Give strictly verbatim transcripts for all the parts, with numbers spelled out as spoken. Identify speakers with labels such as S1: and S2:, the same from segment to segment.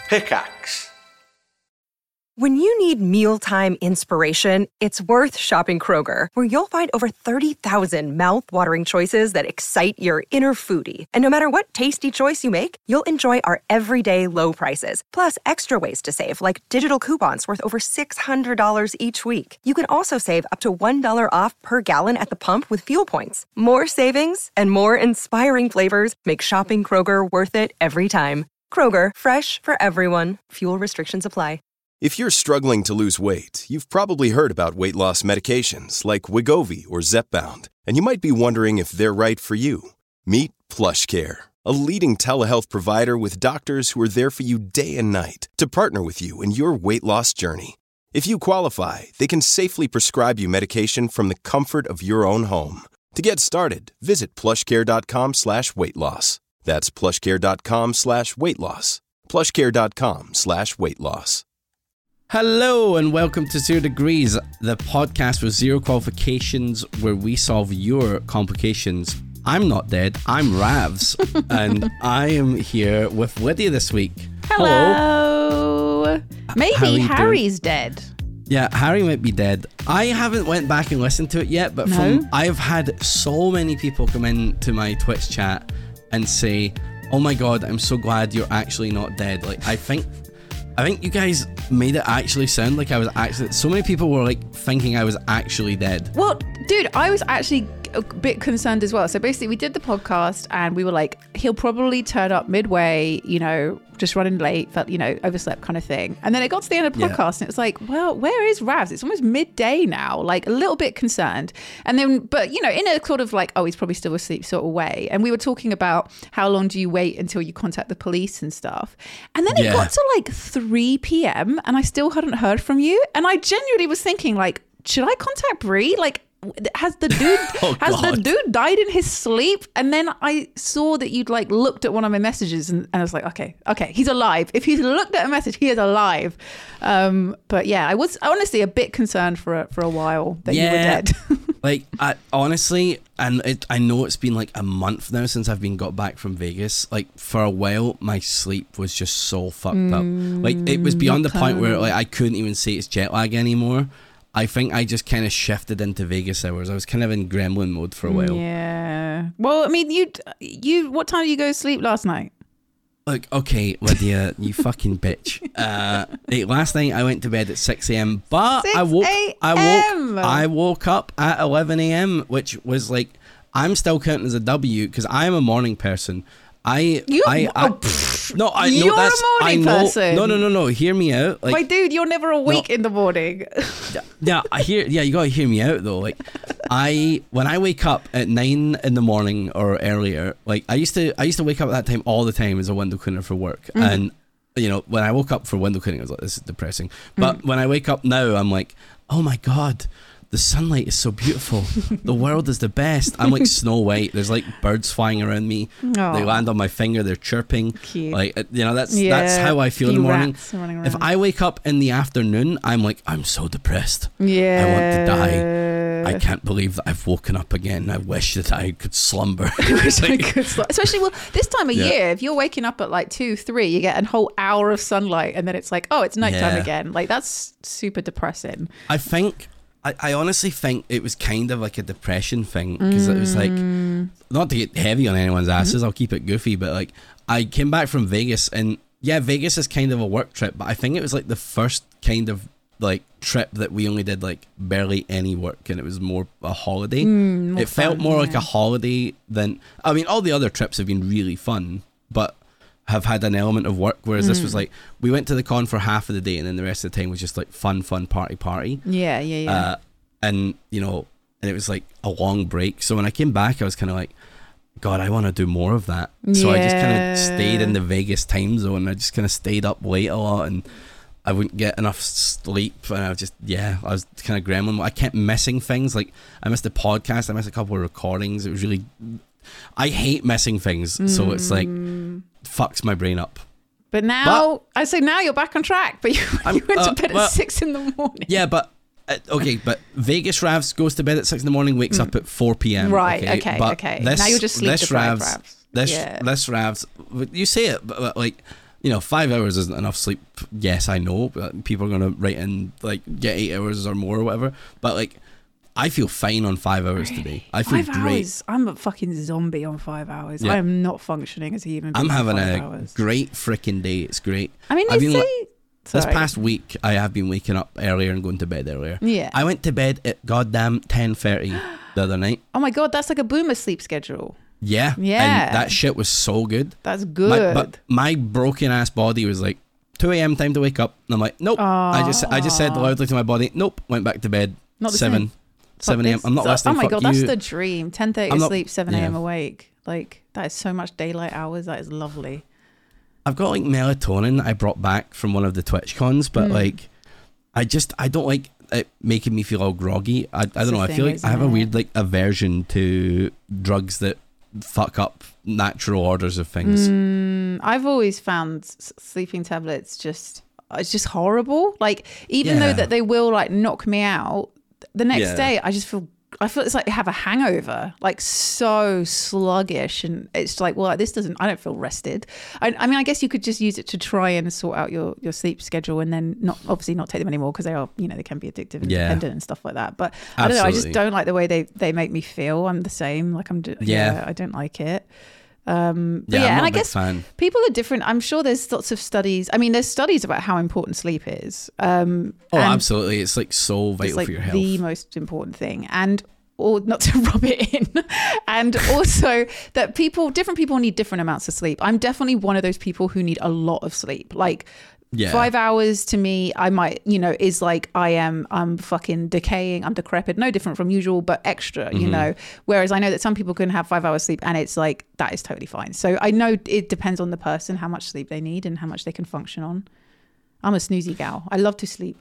S1: Pickaxe.
S2: When you need mealtime inspiration, it's worth shopping Kroger, where you'll find over thirty thousand mouth-watering choices that excite your inner foodie. And no matter what tasty choice you make, you'll enjoy our everyday low prices, plus extra ways to save, like digital coupons worth over six hundred dollars each week. You can also save up to one dollar off per gallon at the pump with fuel points. More savings and more inspiring flavors make shopping Kroger worth it every time. Kroger, fresh for everyone. Fuel restrictions apply.
S3: If you're struggling to lose weight, you've probably heard about weight loss medications like Wegovy or Zepbound, and you might be wondering if they're right for you. Meet PlushCare, a leading telehealth provider with doctors who are there for you day and night to partner with you in your weight loss journey. If you qualify, they can safely prescribe you medication from the comfort of your own home. To get started, visit plushcare.com slash weight loss. That's plushcare.com slash weight loss. plushcare.com slash weight loss.
S4: Hello and welcome to Zero Degrees, the podcast with zero qualifications where we solve your complications. I'm not dead, I'm Ravs, and I am here with Lydia this week.
S5: Hello. Hello. Maybe Harry's doing? dead.
S4: Yeah, Harry might be dead. I haven't went back and listened to it yet, but no? from I've had so many people come in to my Twitch chat and say, oh my god, I'm so glad you're actually not dead. Like, I think I think you guys made it actually sound like I was actually... So many people were like thinking I was actually dead.
S5: Well, dude, I was actually a bit concerned as well. So basically we did the podcast and we were like, he'll probably turn up midway, you know, just running late, felt, you know, overslept kind of thing. And then it got to the end of the podcast yeah. and it was like, well, where is Ravs? It's almost midday now, like a little bit concerned. And then, but you know, in a sort of like, oh, he's probably still asleep sort of way. And we were talking about how long do you wait until you contact the police and stuff. And then yeah. it got to like three p.m. and I still hadn't heard from you. And I genuinely was thinking like, should I contact Bree? Like, has the dude oh, has God. the dude died in his sleep? And then I saw that you'd like looked at one of my messages and, and I was like, okay, okay, he's alive. If he's looked at a message, he is alive. Um, but yeah, I was honestly a bit concerned for a, for a while that yeah. you were dead.
S4: Like, I honestly, and it, I know it's been like a month now since I've been got back from Vegas. Like, for a while, my sleep was just so fucked mm, up. Like, it was beyond the point where like I couldn't even say it's jet lag anymore. I think I just kind of shifted into Vegas hours. I was kind of in gremlin mode for a while.
S5: Yeah. Well, I mean, you, you. What time did you go to sleep last night?
S4: Look, okay, Lydia, you fucking bitch. Uh, hey, last night I went to bed at six a.m. But I woke, I woke, I woke up at eleven a.m., which was like, I'm still counting as a W because I'm a morning person. I,
S5: you,
S4: I, I,
S5: oh,
S4: I no, I
S5: you're
S4: know that's,
S5: a morning
S4: I know,
S5: person.
S4: No, no, no, no. Hear me out. Like,
S5: my dude, you're never awake no, in the morning.
S4: yeah, I hear. Yeah, you gotta hear me out though. Like, I when I wake up at nine in the morning or earlier, like I used to, I used to wake up at that time all the time as a window cleaner for work, mm-hmm. and you know when I woke up for window cleaning, I was like, this is depressing. But mm-hmm. when I wake up now, I'm like, oh my god. The sunlight is so beautiful. The world is the best. I'm like Snow White. There's like birds flying around me. Aww. They land on my finger. They're chirping.
S5: Cute.
S4: Like, you know, that's yeah, that's how I feel in the morning. If I wake up in the afternoon, I'm like, I'm so depressed.
S5: Yeah.
S4: I want to die. I can't believe that I've woken up again. I wish that I could slumber. I wish
S5: I could slumber. Especially, well, this time of yeah. year, if you're waking up at like two, three, you get a whole hour of sunlight and then it's like, oh, it's nighttime yeah. again. Like, that's super depressing.
S4: I think... I, I honestly think it was kind of like a depression thing because mm. it was like, not to get heavy on anyone's asses, mm-hmm. I'll keep it goofy, but like I came back from Vegas and yeah, Vegas is kind of a work trip, but I think it was like the first kind of like trip that we only did like barely any work and it was more a holiday. Mm, it felt fun, more yeah. like a holiday than, I mean, all the other trips have been really fun, but have had an element of work, whereas mm. this was like we went to the con for half of the day and then the rest of the time was just like fun fun party party
S5: yeah yeah yeah
S4: uh, and you know and it was like a long break, so when I came back I was kind of like, god, I want to do more of that. Yeah. So I just kind of stayed in the Vegas time zone. I just kind of stayed up late a lot and I wouldn't get enough sleep and I was just yeah I was kind of gremlin. I kept missing things, like I missed the podcast, I missed a couple of recordings. It was really, I hate missing things, mm. so it's like fucks my brain up.
S5: But now, but, I say now you're back on track, but you, you went uh, to bed well, at six in the morning.
S4: Yeah, but, uh, okay, but Vegas Ravs goes to bed at six in the morning, wakes mm. up at four p.m.
S5: Right, okay, okay. okay.
S4: This,
S5: now you're just sleep
S4: this
S5: deprived,
S4: Ravs, This, yeah. this Ravs, you say it, but, but like, you know, five hours isn't enough sleep. Yes, I know. But people are gonna write in like get eight hours or more or whatever. But like, I feel fine on five hours today. I feel
S5: five
S4: great.
S5: Hours? I'm a fucking zombie on five hours.
S4: Yeah.
S5: I am not functioning as a human being.
S4: I'm having
S5: on five
S4: a
S5: hours.
S4: great freaking day. It's great.
S5: I mean, they
S4: I've been
S5: say.
S4: li- this
S5: Sorry.
S4: past week, I have been waking up earlier and going to bed earlier.
S5: Yeah.
S4: I went to bed at goddamn ten thirty the other night.
S5: Oh my god, that's like a boomer sleep schedule.
S4: Yeah.
S5: Yeah.
S4: And that shit was so good.
S5: That's
S4: My,
S5: good.
S4: but my broken ass body was like two a.m. time to wake up. And I'm like, nope. I just I just said loudly to my body, nope. Went back to bed.
S5: Not the
S4: seven.
S5: same.
S4: seven a.m. I'm not
S5: So-
S4: listening.
S5: Oh my
S4: Fuck
S5: god,
S4: you.
S5: that's the dream. ten thirty
S4: I'm not-
S5: sleep, seven a.m.
S4: yeah.
S5: awake. Like, that is so much daylight hours. That is lovely.
S4: I've got like melatonin I brought back from one of the Twitch cons, but
S5: Mm.
S4: like I just I don't like it making me feel all groggy. I, I don't
S5: the
S4: know. I
S5: thing,
S4: feel like I have a
S5: isn't
S4: weird
S5: it?
S4: like aversion to drugs that fuck up natural orders of things.
S5: Mm, I've always found s- sleeping tablets just it's just horrible. Like, even
S4: Yeah.
S5: though that they will like knock me out, the next
S4: Yeah.
S5: day I just feel I feel it's like I have a hangover, like so sluggish, and it's like, well, this doesn't. I don't feel rested. I, I mean, I guess you could just use it to try and sort out your, your sleep schedule, and then not obviously not take them anymore because they are, you know, they can be addictive and
S4: Yeah.
S5: dependent and stuff like that. But I don't know. I just
S4: Absolutely.
S5: don't like the way they they make me feel. I'm the same. Like I'm. Yeah,
S4: Yeah.
S5: I don't like it. Um, but
S4: Yeah,
S5: yeah,
S4: I'm
S5: and
S4: not
S5: I
S4: a big
S5: guess
S4: fan.
S5: people are different. I'm sure there's lots of studies. I mean, there's studies about how important sleep is. Um,
S4: Oh,
S5: and
S4: absolutely. It's like so vital
S5: it's like
S4: for your health.
S5: the most important thing, and or not to rub it in, and also that people, different people need different amounts of sleep. I'm definitely one of those people who need a lot of sleep, like.
S4: Yeah.
S5: Five hours to me, I might, you know, is like I am, I'm fucking decaying, I'm decrepit, no different from usual, but extra, you
S4: Mm-hmm.
S5: know. Whereas I know that some people can have five hours sleep and it's like, that is totally fine. So I know it depends on the person, how much sleep they need and how much they can function on. I'm a snoozy gal. I love to sleep.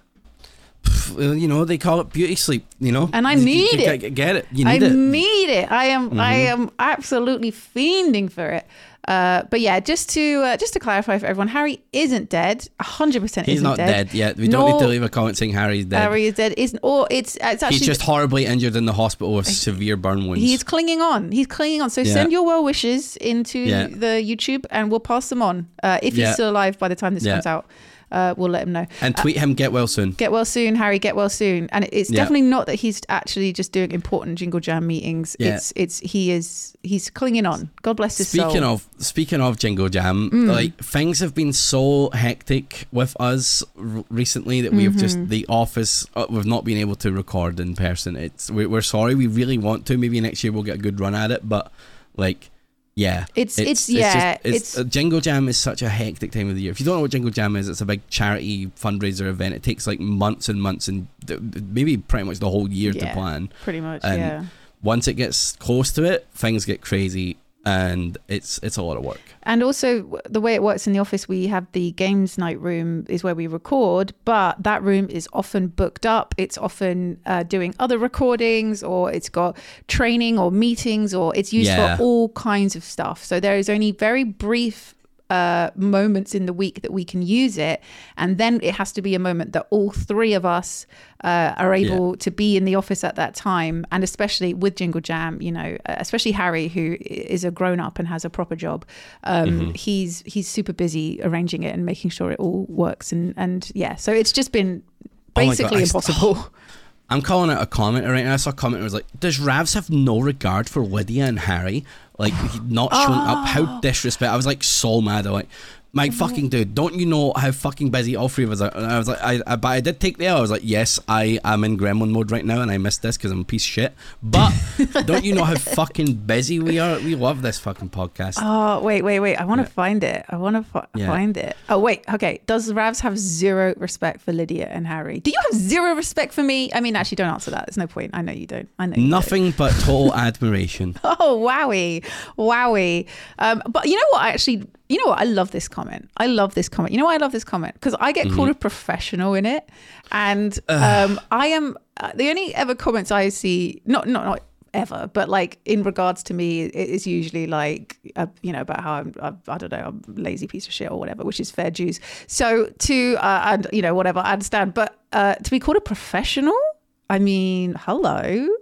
S4: Well, you know, they call it beauty sleep, you know.
S5: And I
S4: You-
S5: need
S4: you,
S5: it.
S4: Get, get it. You
S5: I
S4: need it.
S5: need it. I am, I
S4: Mm-hmm.
S5: am absolutely fiending for it. Uh, but yeah, just to uh, just to clarify for everyone, Harry isn't dead. A hundred percent
S4: He's
S5: isn't
S4: not
S5: dead.
S4: dead yet. We don't
S5: Nor-
S4: need to leave a comment saying Harry's dead.
S5: Harry is dead. Isn't or it's it's actually
S4: He's just horribly injured in the hospital with severe burn wounds.
S5: He's clinging on. He's clinging on. So
S4: Yeah.
S5: send your well wishes into
S4: Yeah.
S5: the YouTube and we'll pass them on. Uh, if he's
S4: Yeah.
S5: still alive by the time this
S4: Yeah.
S5: comes out, uh, we'll let him know.
S4: and tweet him, get well soon.
S5: Get well soon, Harry. Get well soon. And it's
S4: Yeah.
S5: definitely not that he's actually just doing important Jingle Jam meetings.
S4: Yeah.
S5: It's it's he is he's clinging on. God bless his
S4: Speaking
S5: soul.
S4: of speaking of Jingle Jam,
S5: Mm.
S4: like things have been so hectic with us r- recently that we've
S5: Mm-hmm.
S4: just the office uh, we've not been able to record in person. It's we're, we're sorry. We really want to. Maybe next year we'll get a good run at it. But like, yeah,
S5: It's- it's- yeah,
S4: just, it's,
S5: it's-
S4: uh, Jingle Jam is such a hectic time of the year. If you don't know what Jingle Jam is, it's a big charity fundraiser event. It takes like months and months and th- maybe pretty much the whole year to
S5: Yeah.
S4: plan.
S5: Pretty much,
S4: And
S5: yeah.
S4: Once it gets close to it, things get crazy. And it's it's a lot of work.
S5: And also w- the way it works in the office, we have the games night room is where we record, but that room is often booked up. It's often uh, doing other recordings, or it's got training or meetings, or it's used
S4: Yeah.
S5: for all kinds of stuff. So there is only very brief uh, moments in the week that we can use it. And then it has to be a moment that all three of us uh, are able to be in the office at that time. And especially with Jingle Jam, you know, uh, especially Harry, who is a grown up and has a proper job. Um,
S4: Mm-hmm.
S5: He's he's super busy arranging it and making sure it all works. And, and yeah, so it's just been
S4: Oh my God,
S5: basically
S4: I-
S5: impossible.
S4: I'm calling it a commenter right now. I saw a comment that was like, does Ravs have no regard for Lydia and Harry? Like, not showing up. How disrespect. I was like so mad. I'm like, my fucking dude, don't you know how fucking busy all three of us are? And I was like, I, I but I did take the L. I was like, yes, I am in gremlin mode right now and I missed this because I'm a piece of shit. But don't you know how fucking busy we are? We love this fucking podcast.
S5: Oh, wait, wait, wait. I want to
S4: Yeah.
S5: find it. I want to fi-
S4: Yeah.
S5: find it. Oh, wait. Okay. Does Ravs have zero respect for Lydia and Harry? Do you have zero respect for me? I mean, actually, don't answer that. There's no point. I know you don't. I know you don't.
S4: Nothing but total admiration.
S5: Oh, wowie. Wowie. Um, but you know what? I actually, you know what? I love this comment. I love this comment. You know why I love this comment? Because I get called a professional in it. And um, I am, uh, the only ever comments I see, not, not, not, ever, but like in regards to me, it is usually like uh, you know, about how I'm I, I don't know, I'm a lazy piece of shit or whatever, which is fair dues. So to uh, and you know, whatever, I understand, but uh, to be called a professional, I mean, hello,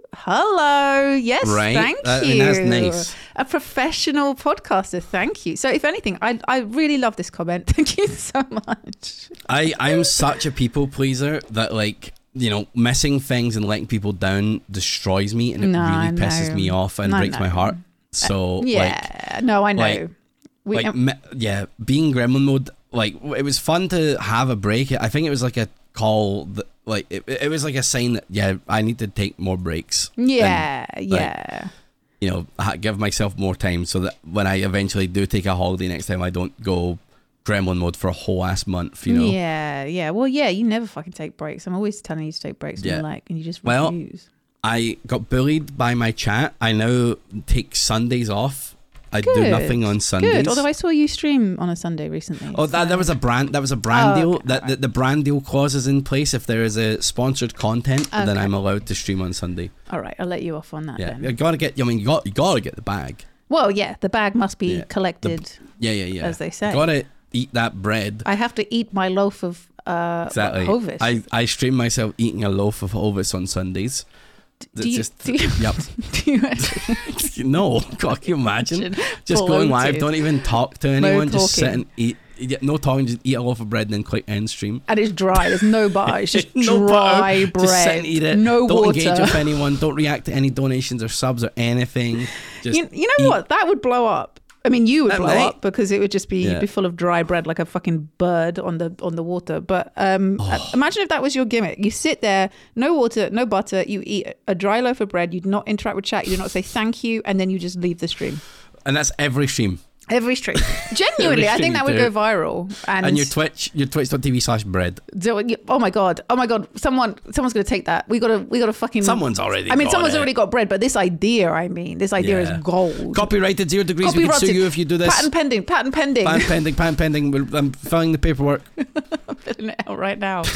S5: Hello. Yes,
S4: right?
S5: thank
S4: I
S5: you.
S4: mean, that's nice.
S5: A professional podcaster. Thank you. So if anything, I I really love this comment. Thank you so much.
S4: I, I'm such a people pleaser that, like, you know, missing things and letting people down destroys me, and it
S5: No, I
S4: really pisses
S5: know.
S4: me off and
S5: I
S4: breaks
S5: know.
S4: my heart. So,
S5: Yeah.
S4: like,
S5: no, I know.
S4: like,
S5: we,
S4: like
S5: um,
S4: me, yeah, being gremlin mode, like, it was fun to have a break. I think it was like a call that, like, it, it was like a sign that, yeah, I need to take more breaks.
S5: yeah,
S4: and, like,
S5: yeah.
S4: you know, ha- give myself more time so that when I eventually do take a holiday next time, I don't go gremlin mode for a whole ass month, you know?
S5: Yeah, yeah. Well, yeah, you never fucking take breaks. I'm always telling you to take breaks, and
S4: Yeah.
S5: you're like, and you just
S4: Well,
S5: refuse.
S4: I got bullied by my chat. I now take Sundays off. I do
S5: Good.
S4: nothing on Sundays.
S5: Good. Although I saw you stream on a Sunday recently.
S4: Oh, that,
S5: so-
S4: that was a brand. That was a brand
S5: Oh,
S4: deal.
S5: okay,
S4: That the,
S5: alright.
S4: the brand deal clause is in place. If there is a sponsored content, then
S5: Okay.
S4: I'm allowed to stream on Sunday.
S5: All right, I'll let you off on that
S4: Yeah,
S5: then.
S4: you gotta get. I mean, you got you gotta get the bag.
S5: Well, yeah, the bag must be
S4: Yeah, the-
S5: collected,
S4: Yeah, yeah, yeah.
S5: as they say.
S4: Gotta eat that bread.
S5: I have to eat my loaf of uh,
S4: Exactly.
S5: Hovis.
S4: I I stream myself eating a loaf of Hovis on Sundays.
S5: do
S4: It's
S5: you,
S4: just
S5: do you,
S4: yep.
S5: do you actually
S4: No, God, can you imagine? Just
S5: Bloated.
S4: going live, don't even talk to anyone, just sit
S5: talking.
S4: and eat. Yeah, no talking, just eat a loaf of bread and then click end stream.
S5: And it's dry. There's no butter. It's just
S4: No
S5: dry
S4: butter,
S5: bread.
S4: Just sit and eat it.
S5: No
S4: don't
S5: water.
S4: engage with anyone. Don't react to any donations or subs or anything. Just
S5: You, you know
S4: eat.
S5: what? That would blow up. I mean, you would
S4: That
S5: blow
S4: might.
S5: up because it would just be
S4: Yeah.
S5: you'd be full of dry bread like a fucking bird on the on the water. But um,
S4: Oh.
S5: imagine if that was your gimmick. You sit there, no water, no butter. You eat a dry loaf of bread. You do not interact with chat. You do not say thank you, and then you just leave the stream.
S4: And that's every stream.
S5: Every stream. Genuinely, I
S4: stream
S5: think that
S4: you
S5: would
S4: do.
S5: go viral. And,
S4: And your Twitch, your twitch.tv slash bread.
S5: do- oh my god, oh my god, someone, someone's gonna take that. We gotta, we gotta fucking.
S4: Someone's already
S5: I mean,
S4: got
S5: someone's
S4: it.
S5: already got bread, but this idea, I mean, this idea
S4: Yeah.
S5: is gold.
S4: Copyrighted zero degrees. We can sue
S5: Copyrighted.
S4: you if you do this.
S5: Patent pending, patent pending.
S4: Patent pending, patent pending. We're- I'm filling the paperwork.
S5: I'm filling it out right now.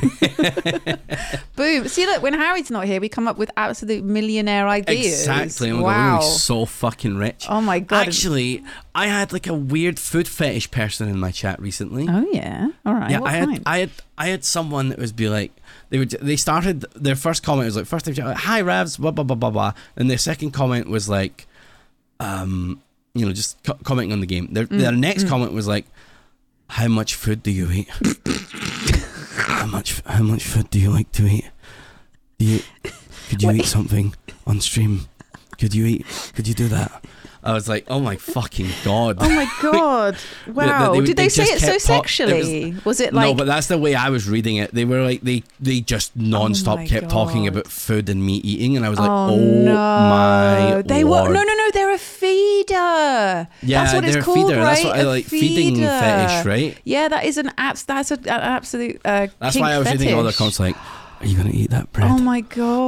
S5: Boom. See, look, when Harry's not here, we come up with absolute millionaire ideas.
S4: Exactly. Oh my God, we're
S5: wow.
S4: gonna be so fucking rich.
S5: Oh my God.
S4: Actually, I had like a weird food fetish person in my chat recently.
S5: Oh yeah. All right.
S4: yeah,
S5: what
S4: I had,
S5: kind?
S4: I had, I had someone that was be like, they would, they started their first comment was like, first time, like, hi Ravs, blah blah blah blah blah, and their second comment was like, um, you know, just co- commenting on the game. Their,
S5: Mm,
S4: their next comment was like, how much food do you eat? how much, how much food do you like to eat? Do you, could you
S5: Wait.
S4: eat something on stream? Could you eat? Could you do that? I was like, oh my fucking god.
S5: Oh my god! Wow!
S4: they- they-
S5: Did they,
S4: they
S5: say
S4: just
S5: it so
S4: kept pop- it
S5: sexually? was, it like?
S4: no, but that's the way I was reading it. They were like they they just non-stop
S5: Oh my
S4: kept talking
S5: God.
S4: about food and me eating, and I was like,
S5: oh,
S4: oh,
S5: no!
S4: my
S5: They
S4: lord.
S5: were no, no, no. They're a feeder.
S4: Yeah,
S5: that's what
S4: they're
S5: it's
S4: a
S5: called,
S4: feeder.
S5: right?
S4: That's what I
S5: A
S4: like, feeding
S5: feeder.
S4: fetish, right?
S5: Yeah, that is an abs. That's a, an absolute. Uh,
S4: That's
S5: kink
S4: why I was reading all the
S5: fetish.
S4: comments like, are you gonna eat that bread?
S5: Oh my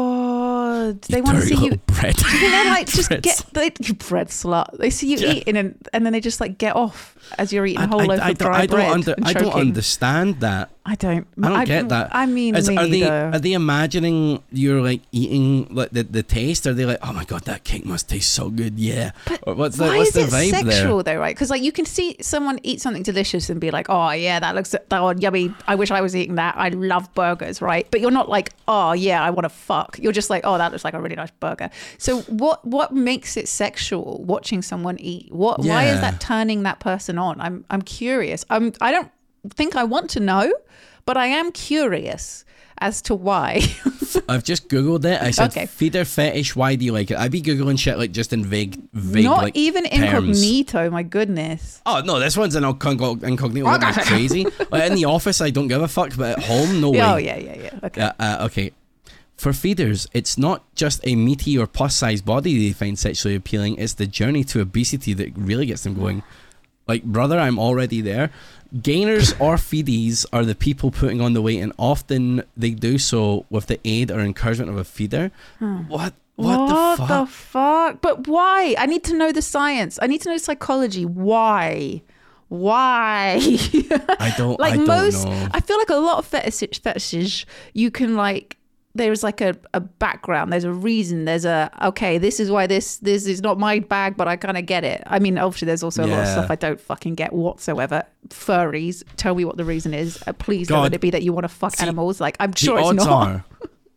S5: god! They
S4: You
S5: want to
S4: dirty
S5: see you.
S4: little bread.
S5: Do you think they like just
S4: Bread
S5: get they, you bread slut? They see you
S4: Yeah.
S5: eating and and then they just like get off as you're eating a whole
S4: I,
S5: loaf
S4: I,
S5: of
S4: don't,
S5: dry
S4: I don't
S5: bread.
S4: under,
S5: and
S4: I don't
S5: choking.
S4: understand that.
S5: I don't.
S4: I don't get that.
S5: I mean,
S4: Is-
S5: me
S4: are they
S5: neither.
S4: are they imagining you're like eating like the, the taste? Are they like, oh my god, that cake must taste so good? Yeah. Or what's the
S5: Why
S4: what's
S5: is
S4: the
S5: it
S4: vibe
S5: sexual
S4: there?
S5: though, right? Because like you can see someone eat something delicious and be like, oh yeah, that looks that one yummy. I wish I was eating that. I love burgers, right? But you're not like, oh yeah, I want to fuck. You're just like, oh, that looks like a really nice burger. So what what makes it sexual? Watching someone eat. What? Why is
S4: Yeah.
S5: that turning that person on? I'm I'm curious. I'm I don't think I want to know, but I am curious as to why.
S4: I've just googled it. I said
S5: Okay.
S4: feeder fetish. Why do you like it? I'd be googling shit like just in vague, vague
S5: Not
S4: like
S5: even
S4: terms.
S5: incognito. My goodness.
S4: Oh no, this one's an incog- incognito. Look, I'm crazy. Like in the office, I don't give a fuck, but at home, no way.
S5: Oh yeah, yeah, yeah. Okay.
S4: Uh, uh, okay. For feeders, it's not just a meaty or plus-sized body they find sexually appealing. It's the journey to obesity that really gets them going. Like, brother, I'm already there. Gainers or feedies are the people putting on the weight, and often they do so with the aid or encouragement of a feeder. What? What, the fuck?
S5: the fuck? But why? I need to know the science. I need to know psychology. Why? Why?
S4: I don't.
S5: like
S4: I don't
S5: most,
S4: know.
S5: I feel like a lot of fetish, fetishes, you can like. There's like a, a background. There's a reason. There's a okay. This is why this this is not my bag, but I kind of get it. I mean, obviously, there's also a lot of
S4: Yeah.
S5: stuff I don't fucking get whatsoever. Furries, tell me what the reason is. Uh, please
S4: God.
S5: don't let it be that you want to fuck
S4: See,
S5: animals. Like I'm
S4: The
S5: sure it's
S4: odds
S5: not.
S4: are,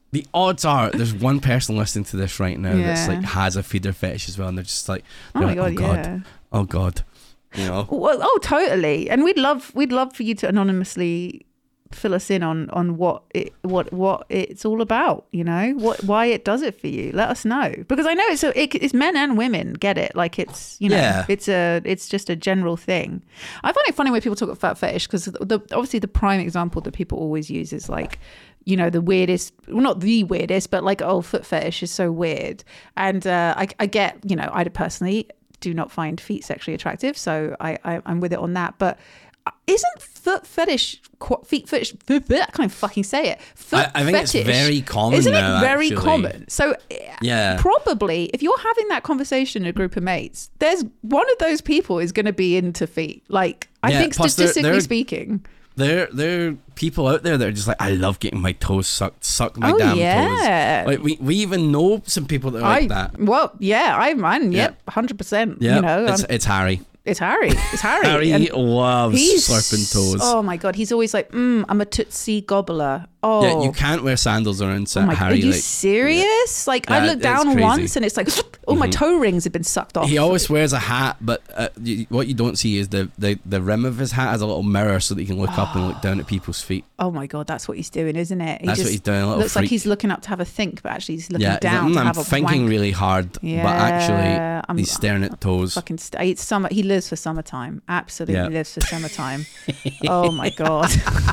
S4: the odds are there's one person listening to this right now
S5: Yeah.
S4: that's like has a feeder fetish as well, and they're just like,
S5: Oh
S4: they're
S5: my
S4: like,
S5: god,
S4: oh god,
S5: yeah.
S4: oh god, you know.
S5: Well, oh, totally. And we'd love we'd love for you to anonymously fill us in on on what it what what it's all about. You know, what why it does it for you. Let us know, because I know it's a, it, it's men and women get it. Like it's you know
S4: Yeah.
S5: it's a it's just a general thing. I find it funny when people talk about fetish, because the obviously the prime example that people always use is like, you know, the weirdest, well, not the weirdest, but like, oh, foot fetish is so weird. And uh, I, I get, you know, I personally do not find feet sexually attractive, so I, I I'm with it on that. But isn't foot fetish feet fetish? I can't even fucking say it. Foot
S4: I, I think
S5: fetish,
S4: it's very common
S5: Isn't
S4: now,
S5: it very
S4: actually.
S5: common? So
S4: Yeah.
S5: probably if you're having that conversation in a group of mates, there's one of those people is going to be into feet. Like I
S4: Yeah,
S5: think
S4: plus they're-
S5: statistically
S4: they're-
S5: speaking.
S4: There, there are people out there that are just like, I love getting my toes sucked, suck my
S5: Oh,
S4: damn
S5: yeah.
S4: toes. Like we, we even know some people that are like
S5: I,
S4: that.
S5: Well, yeah, I man,
S4: Yeah.
S5: yep, one hundred percent.
S4: Yeah,
S5: You know,
S4: it's,
S5: um,
S4: it's Harry.
S5: it's Harry. It's Harry.
S4: Harry
S5: And
S4: loves
S5: he's
S4: slurping toes.
S5: Oh my god, he's always like, mm, I'm a Tootsie gobbler. Oh,
S4: Yeah, you can't wear sandals around
S5: oh my
S4: Harry.
S5: god, are you
S4: like,
S5: serious? Like I
S4: Yeah,
S5: look
S4: it's
S5: down
S4: crazy.
S5: once and it's like, oh, my toe rings have been sucked off.
S4: He always wears a hat, but uh, you, what you don't see is the, the, the rim of his hat has a little mirror so that you can look up and look down at people's feet.
S5: Oh my god, that's what he's doing, isn't it? He
S4: That's
S5: just
S4: what he's doing, a little
S5: looks like
S4: freak.
S5: he's looking up to have a think, but actually he's looking
S4: Yeah, he's like,
S5: down
S4: "Mm,
S5: to
S4: I'm
S5: have a
S4: thinking
S5: wank.
S4: really hard,
S5: Yeah,
S4: but actually
S5: I'm-
S4: he's staring at toes.
S5: Fucking st- it's summer. He lives for summertime. Absolutely
S4: Yeah.
S5: lives for summertime. Oh my god,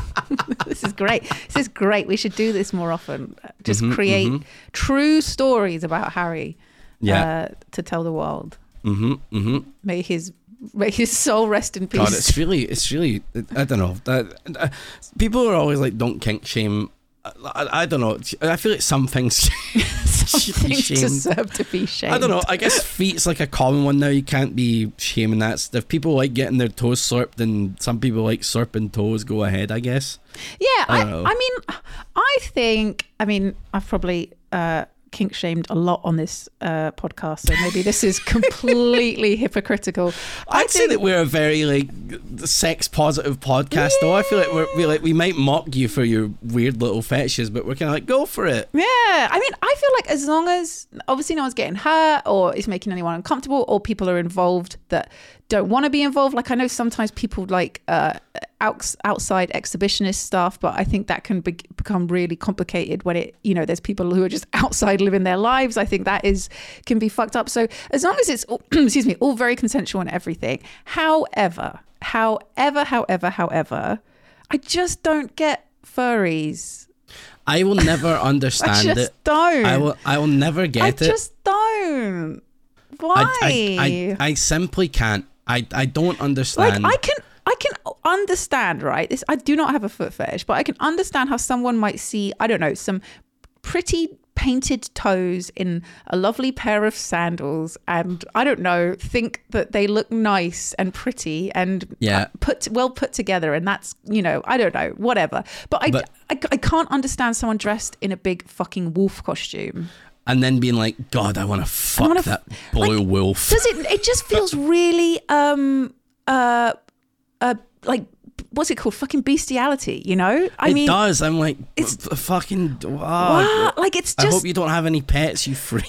S5: this is great. This is great. We should do this more often. Just
S4: Mhm,
S5: create
S4: mhm.
S5: true stories about Harry.
S4: Yeah.
S5: Uh, to tell the world.
S4: Mm-hmm, mm-hmm.
S5: May his may his soul rest in peace.
S4: God, it's really, it's really, I don't know. That, uh, people are always like, don't kink shame. I, I, I don't know. I feel like some things should be
S5: Something
S4: shamed.
S5: deserve to be shamed.
S4: I don't know. I guess feet's like a common one now. You can't be shaming that. If people like getting their toes slurped, and some people like slurping toes, go ahead, I guess.
S5: Yeah,
S4: I
S5: I,
S4: don't know.
S5: I mean, I think, I mean, I've probably uh, kink shamed a lot on this uh, podcast, so maybe this is completely hypocritical. I
S4: I'd say that we're a very like sex positive podcast, though. I feel like we're we like we might mock you for your weird little fetishes, but we're kind of like, go for it.
S5: Yeah, I mean, I feel like as long as obviously no one's getting hurt or is making anyone uncomfortable, or people are involved that don't want to be involved. Like I know sometimes people like uh, outs- outside exhibitionist stuff, but I think that can be- become really complicated when it, you know, there's people who are just outside living their lives. I think that is can be fucked up. So as long as it's all, excuse me, all very consensual and everything. However, however, however, however, I just don't get furries.
S4: I will never understand
S5: I just
S4: it.
S5: don't.
S4: I will. I will never get
S5: I
S4: it.
S5: just don't. Why?
S4: I, I, I, I simply can't. I, I don't understand.
S5: Like I can I can understand, right? This I do not have a foot fetish, but I can understand how someone might see, I don't know, some pretty painted toes in a lovely pair of sandals, and I don't know, think that they look nice and pretty and
S4: Yeah.
S5: put well put together, and that's, you know, I don't know, whatever. But I,
S4: But-
S5: I, I can't understand someone dressed in a big fucking wolf costume.
S4: and then being like, God, I want to fuck
S5: wanna f-
S4: that blue
S5: like,
S4: wolf.
S5: Does it? It just feels really um uh uh like what's it called? Fucking bestiality, you know? I
S4: it
S5: mean,
S4: does. I'm like,
S5: it's-
S4: it's fucking. Wow.
S5: what? Like it's
S4: I
S5: just.
S4: hope you don't have any pets, you freak.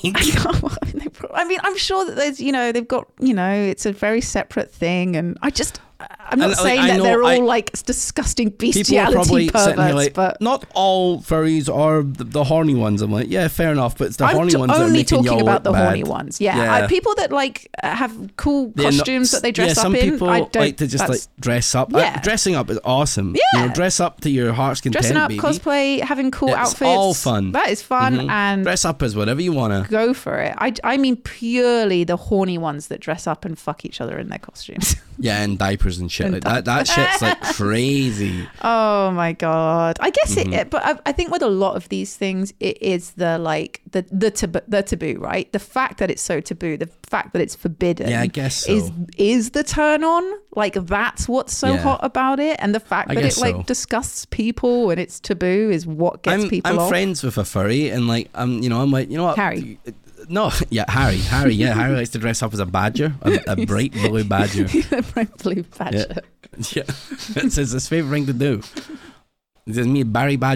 S5: I mean, they pro- I mean, I'm sure that there's, you know, they've got, you know, it's a very separate thing, and I just, I'm not
S4: And, like,
S5: saying
S4: I
S5: that
S4: know
S5: they're all
S4: I-
S5: like disgusting
S4: People are
S5: bestiality
S4: probably sitting
S5: perverts,
S4: here like,
S5: but
S4: not all furries are the, the horny ones. I'm like, yeah, fair enough, but it's the
S5: I'm
S4: horny
S5: t-
S4: ones that are
S5: only
S4: making
S5: talking
S4: y'all
S5: about the
S4: look
S5: horny
S4: bad.
S5: ones. Yeah,
S4: Yeah.
S5: I, people that like uh, have cool
S4: They're not-
S5: costumes that they dress
S4: yeah,
S5: up
S4: some
S5: in.
S4: people
S5: I don't
S4: like to just like
S5: that's-
S4: dress up.
S5: Yeah.
S4: Uh, dressing up is awesome.
S5: Yeah.
S4: You know, dress up to your heart's content,
S5: dressing up,
S4: baby.
S5: cosplay, having cool
S4: It's
S5: outfits.
S4: all fun.
S5: That is fun,
S4: Mhm.
S5: and
S4: Dress up as whatever you want to.
S5: go for it. I, I mean purely the horny ones that dress up and fuck each other in their costumes.
S4: Yeah, and diapers and shit
S5: And
S4: like that. That shit's like crazy.
S5: Oh my god! I guess
S4: Mm-hmm.
S5: it, it, but I, I think with a lot of these things, it is the like the the taboo, the taboo, right? The fact that it's so taboo, the fact that it's forbidden.
S4: Yeah, I guess so.
S5: is is the turn on. Like that's what's so
S4: Yeah.
S5: hot about it, and the fact
S4: I
S5: that it
S4: guess
S5: like
S4: so.
S5: disgusts people and it's taboo is what gets
S4: I'm,
S5: people
S4: I'm
S5: off.
S4: friends with a furry, and like I'm, you know, I'm like, you know what,
S5: Harry.
S4: No, yeah, Harry, Harry, yeah, Harry likes to dress up as a badger, a, a bright blue badger.
S5: The bright blue badger.
S4: Yeah, it's his, his favorite thing to do. He says, me, Barry Badger.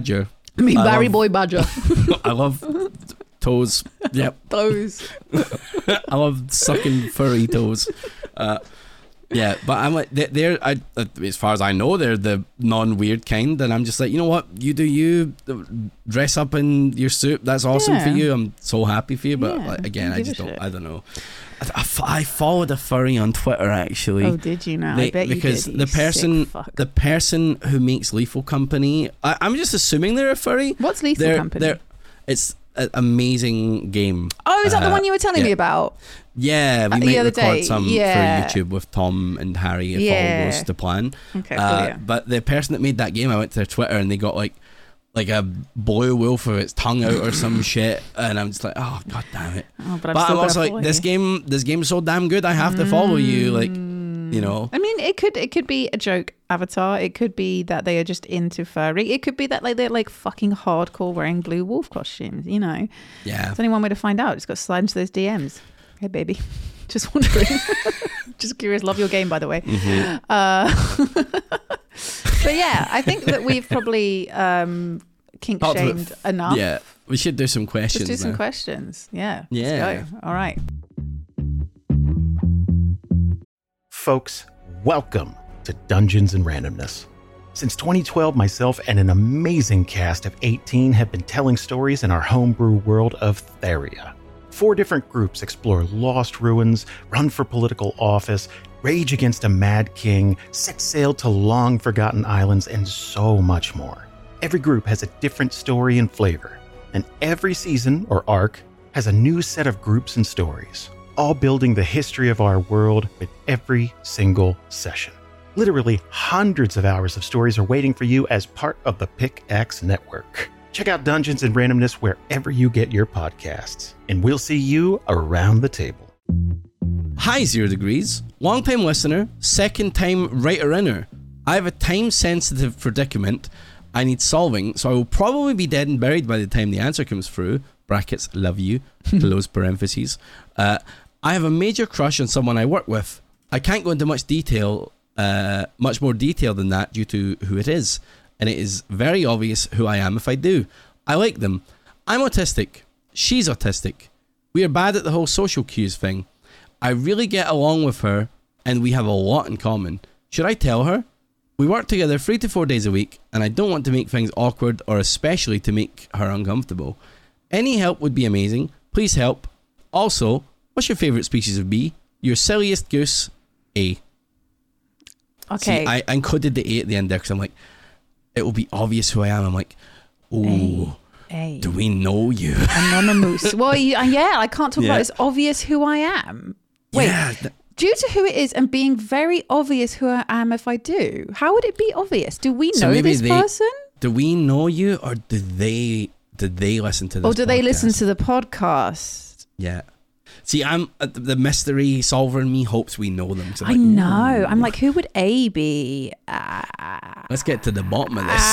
S5: I mean,
S4: I
S5: Barry
S4: love-
S5: Boy Badger.
S4: I love toes. Yep.
S5: Those.
S4: I love sucking furry toes. Uh, yeah, but I'm like, they're, they're I, as far as I know, they're the non-weird kind, and I'm just like, you know what, you do you, dress up in your suit, that's awesome
S5: Yeah.
S4: for you, I'm so happy for you, but
S5: Yeah,
S4: like, again,
S5: who
S4: I
S5: gives
S4: just
S5: a
S4: don't,
S5: shit?
S4: I don't know. I, I f- I followed a furry on Twitter, actually.
S5: Oh, did you now?
S4: They-
S5: I bet you
S4: because
S5: did.
S4: the
S5: you sick
S4: person,
S5: fuck.
S4: the person who makes Lethal Company, I, I'm just assuming they're a furry.
S5: What's Lethal
S4: They're,
S5: Company?
S4: they're, it's an amazing game.
S5: Oh, is that the
S4: Uh,
S5: one you were telling
S4: yeah.
S5: me about?
S4: Yeah, we
S5: Uh, the
S4: might
S5: other
S4: record
S5: day,
S4: some
S5: yeah.
S4: for YouTube with Tom and Harry if
S5: Yeah.
S4: all goes to plan.
S5: Okay,
S4: Uh,
S5: brilliant.
S4: but the person that made that game, I went to their Twitter and they got like like a blue wolf with its tongue out or some shit, and I'm just like, oh god damn it.
S5: Oh, but I'm,
S4: But I'm,
S5: still gonna
S4: also like,
S5: follow
S4: this
S5: you.
S4: game, this game's so damn good, I have to follow you, like, you know.
S5: I mean, it could it could be a joke avatar. It could be that they are just into furry. It could be that like they're like fucking hardcore wearing blue wolf costumes. You know,
S4: Yeah.
S5: there's only one way to find out. Just got to slide into those D Ms. Hey, baby. Just wondering. Just curious. Love your game, by the way.
S4: Mm-hmm.
S5: Uh, but yeah, I think that we've probably um, kink
S4: Part of it-
S5: shamed enough.
S4: Yeah, we should do some questions.
S5: Let's do some
S4: now.
S5: questions. Yeah.
S4: Yeah.
S5: Let's go. All right.
S1: Folks, welcome to Dungeons and Randomness. Since twenty twelve, myself and an amazing cast of eighteen have been telling stories in our homebrew world of Theria. Four different groups explore lost ruins, run for political office, rage against a mad king, set sail to long-forgotten islands, and so much more. Every group has a different story and flavor, and every season, or arc, has a new set of groups and stories, all building the history of our world with every single session. Literally hundreds of hours of stories are waiting for you as part of the Pickaxe Network. Check out Dungeons and Randomness wherever you get your podcasts, and we'll see you around the table.
S4: Hi, Zero Degrees. Long time listener, second time writer-inner. I have a time-sensitive predicament I need solving, so I will probably be dead and buried by the time the answer comes through. Brackets, love you, close parentheses. Uh, I have a major crush on someone I work with. I can't go into much detail, uh, much more detail than that due to who it is, and it is very obvious who I am if I do. I like them. I'm autistic. She's autistic. We are bad at the whole social cues thing. I really get along with her, and we have a lot in common. Should I tell her? We work together three to four days a week, and I don't want to make things awkward or especially to make her uncomfortable. Any help would be amazing. Please help. Also, what's your favourite species of bee? Your silliest goose, A.
S5: Okay.
S4: See, I I encoded the A at the end there because I'm like, it will be obvious who I am. I'm like, ooh,
S5: A.
S4: do we know you?
S5: Anonymous. Well, you, uh, yeah, I can't talk
S4: Yeah.
S5: about it. It's obvious who I am. Wait,
S4: Yeah, th-
S5: due to who it is and being very obvious who I am if I do, how would it be obvious? Do we
S4: So
S5: know
S4: maybe
S5: this
S4: they-
S5: person?
S4: do we know you, or do they? Did they listen to this?
S5: Or do they listen
S4: podcast?
S5: to the podcast?
S4: Yeah. See, I'm uh, the mystery solver in me hopes we know them. So I'm
S5: I
S4: like,
S5: know.
S4: ooh,
S5: I'm like, who would A be? Uh,
S4: let's get to the bottom of this.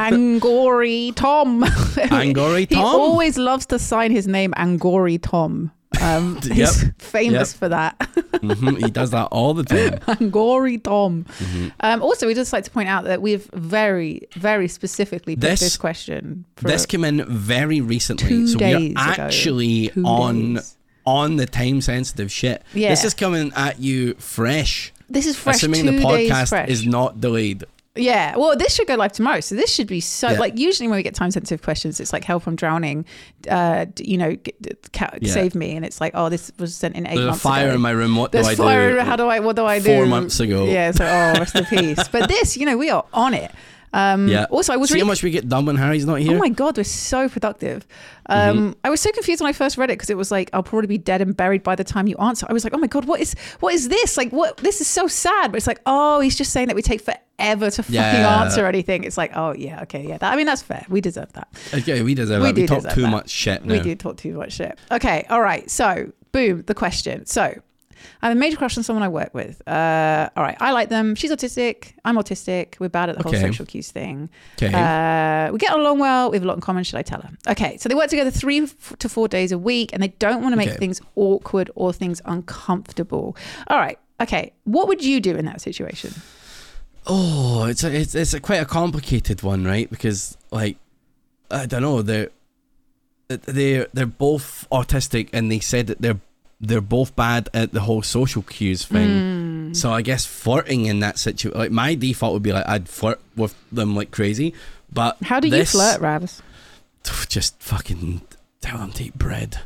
S5: Angori Tom.
S4: Angori
S5: He
S4: Tom?
S5: always loves to sign his name Angori Tom. Um, he's
S4: Yep.
S5: famous
S4: Yep.
S5: for that.
S4: hmm He does that all the time.
S5: Angori Tom.
S4: Mm-hmm.
S5: Um, also, we'd just like to point out that we've very, very specifically put
S4: This-
S5: this, question. For
S4: This came in very recently,
S5: two
S4: so
S5: days
S4: we
S5: ago.
S4: are actually
S5: Two
S4: on
S5: days.
S4: on the time sensitive shit.
S5: Yeah.
S4: This is coming at you fresh.
S5: This is fresh.
S4: Assuming
S5: two
S4: the
S5: days
S4: podcast
S5: fresh.
S4: is not delayed.
S5: Yeah, well, this should go live tomorrow, so this should be so.
S4: Yeah.
S5: Like usually when we get time sensitive questions, it's like help I'm drowning, uh, d- you know, g- d- ca-
S4: Yeah.
S5: save me, and it's like, oh, this was sent in eight
S4: There's a
S5: months
S4: fire
S5: ago.
S4: in my room. What
S5: There's
S4: do I
S5: fire.
S4: do?
S5: How do I? What do I do?
S4: Four months ago.
S5: Yeah. So oh, rest in peace. But this, you know, we are on it. Um,
S4: Yeah.
S5: Also, I was
S4: See
S5: really
S4: how much we get done when Harry's not here.
S5: Oh my God, we're so productive. Um,
S4: Mm-hmm.
S5: I was so confused when I first read it because it was like, I'll probably be dead and buried by the time you answer. I was like, oh my God, what is what is this? Like, what? This is so sad. But it's like, oh, he's just saying that we take forever to fucking
S4: Yeah.
S5: answer anything. It's like, oh yeah, okay, yeah. That, I mean, that's fair. We deserve that.
S4: Okay, we deserve
S5: We
S4: that. We
S5: do
S4: talk
S5: deserve
S4: too
S5: that.
S4: much shit now.
S5: We do talk too much shit. Okay, all right. So, boom, the question. So, I have a major crush on someone I work with. Uh, all right, I like them. She's autistic. I'm autistic. We're bad at the whole
S4: Okay.
S5: social cues thing.
S4: Okay.
S5: Uh, we get along well. We have a lot in common. Should I tell her? Okay, so they work together three f- to four days a week, and they don't want to make
S4: Okay.
S5: things awkward or things uncomfortable. All right. Okay, what would you do in that situation?
S4: Oh, it's a, it's it's a quite a complicated one, right? Because like, I don't know, they're they're they're both autistic, and they said that they're they're both bad at the whole social cues thing.
S5: Mm.
S4: So I guess flirting in that situation, like my default would be like I'd flirt with them like crazy. But
S5: how do
S4: this,
S5: you flirt, Ravs?
S4: Just fucking tell them to eat bread.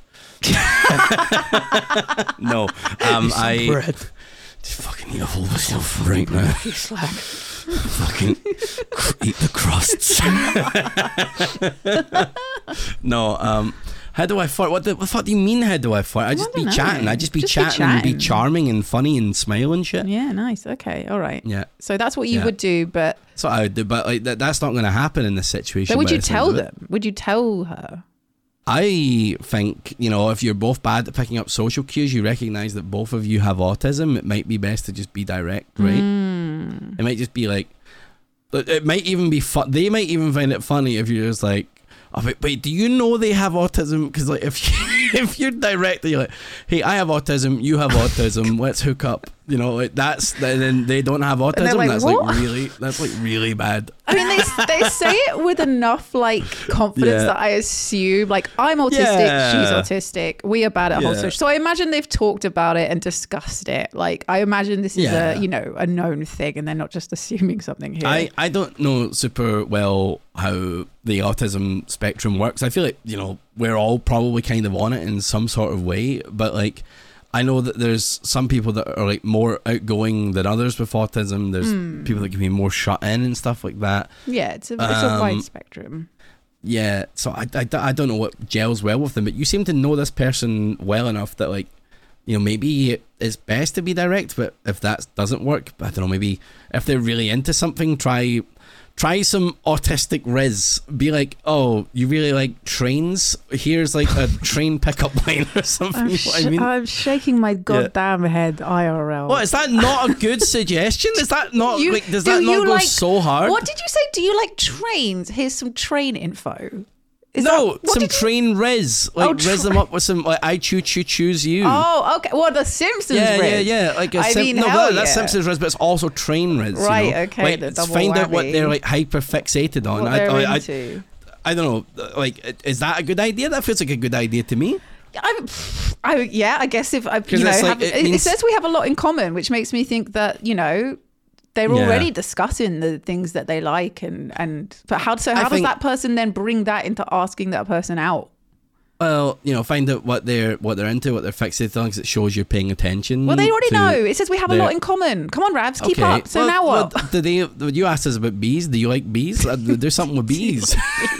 S4: no, um, I
S5: bread.
S4: Just fucking eat a whole myself right now. Fucking eat the crusts. no, um, how do I flirt? What the, what the fuck do you mean? How do I flirt? I just
S5: I
S4: be
S5: don't
S4: chatting.
S5: know.
S4: I just be
S5: Just be
S4: chatting and be
S5: chatting.
S4: charming and funny and smile and shit.
S5: Yeah, nice. Okay, all right.
S4: Yeah.
S5: So that's what you
S4: Yeah.
S5: would do, but
S4: So I would do, but like that, that's not going to happen in this situation.
S5: so would
S4: by
S5: you
S4: the sounds
S5: tell
S4: of it.
S5: them? Would you tell her?
S4: I think, you know, if you're both bad at picking up social cues, you recognize that both of you have autism, it might be best to just be direct, right?
S5: Mm.
S4: It might just be like, it might even be fun. They might even find it funny if you're just like, oh, wait, wait, do you know they have autism? Because like, if you, if you're direct, you're like, hey, I have autism, you have autism, let's hook up. You know, like that's, then they don't have autism.
S5: like,
S4: that's
S5: what?
S4: like really, that's like really bad.
S5: I mean, they they say it with enough like confidence
S4: Yeah.
S5: that I assume like I'm autistic,
S4: Yeah.
S5: she's autistic, we are bad at whole
S4: Yeah.
S5: social. So I imagine they've talked about it and discussed it. Like I imagine this is
S4: Yeah.
S5: a you know a known thing, and they're not just assuming something here.
S4: I, I don't know super well how the autism spectrum works. I feel like, you know, we're all probably kind of on it in some sort of way, but like I know that there's some people that are like more outgoing than others with autism. There's
S5: Hmm.
S4: people that can be more shut in and stuff like that.
S5: yeah, it's a it's a
S4: Um,
S5: wide spectrum.
S4: Yeah, so I, I, I don't know what gels well with them, but you seem to know this person well enough that like, you know, maybe it's best to be direct, but if that doesn't work, I don't know, maybe if they're really into something, try try some autistic riz. Be like, oh, you really like trains? Here's like a train pickup line or something.
S5: I'm,
S4: You know
S5: sh-
S4: what I mean?
S5: I'm shaking my goddamn head I R L.
S4: What, is that not a good suggestion? Is that not
S5: You-
S4: like, does
S5: do
S4: that not
S5: you
S4: go
S5: like-
S4: so hard?
S5: What did you say? Do you like trains? Here's some train info. Is
S4: no,
S5: that, what
S4: some
S5: did you-
S4: train riz. Like,
S5: Oh,
S4: riz them
S5: tra-
S4: up with some, like, I choo choo choose you.
S5: Oh, okay. Well, the Simpsons.
S4: Yeah, yeah,
S5: Riz.
S4: yeah. Like a
S5: I
S4: sim-
S5: mean,
S4: no,
S5: hell
S4: but that's
S5: yeah.
S4: Simpsons Riz, but it's also train Riz. you
S5: Right,
S4: know?
S5: okay,
S4: Like,
S5: the
S4: it's
S5: double
S4: find out what
S5: whammy.
S4: they're like hyper fixated on.
S5: What
S4: I,
S5: they're
S4: I, I,
S5: into.
S4: I don't know. Like, is that a good idea? That feels like a good idea to me.
S5: I, I, yeah, I guess if I, you
S4: 'Cause
S5: know,
S4: it's like-
S5: have,
S4: it
S5: it, it
S4: means-
S5: says we have a lot in common, which makes me think that you know they're
S4: Yeah.
S5: already discussing the things that they like and and. But how so?
S4: I
S5: How does
S4: think-
S5: that person then bring that into asking that person out?
S4: Well, you know, find out what they're what they're into, what they're fixated on, because it shows you're paying attention.
S5: Well, they already
S4: to
S5: know. It says we have a
S4: their-
S5: lot in common. Come on, Ravs, keep
S4: Okay.
S5: up. So
S4: Well,
S5: now what?
S4: well, do they? You asked us about bees. Do you like bees? Uh, Do something with bees.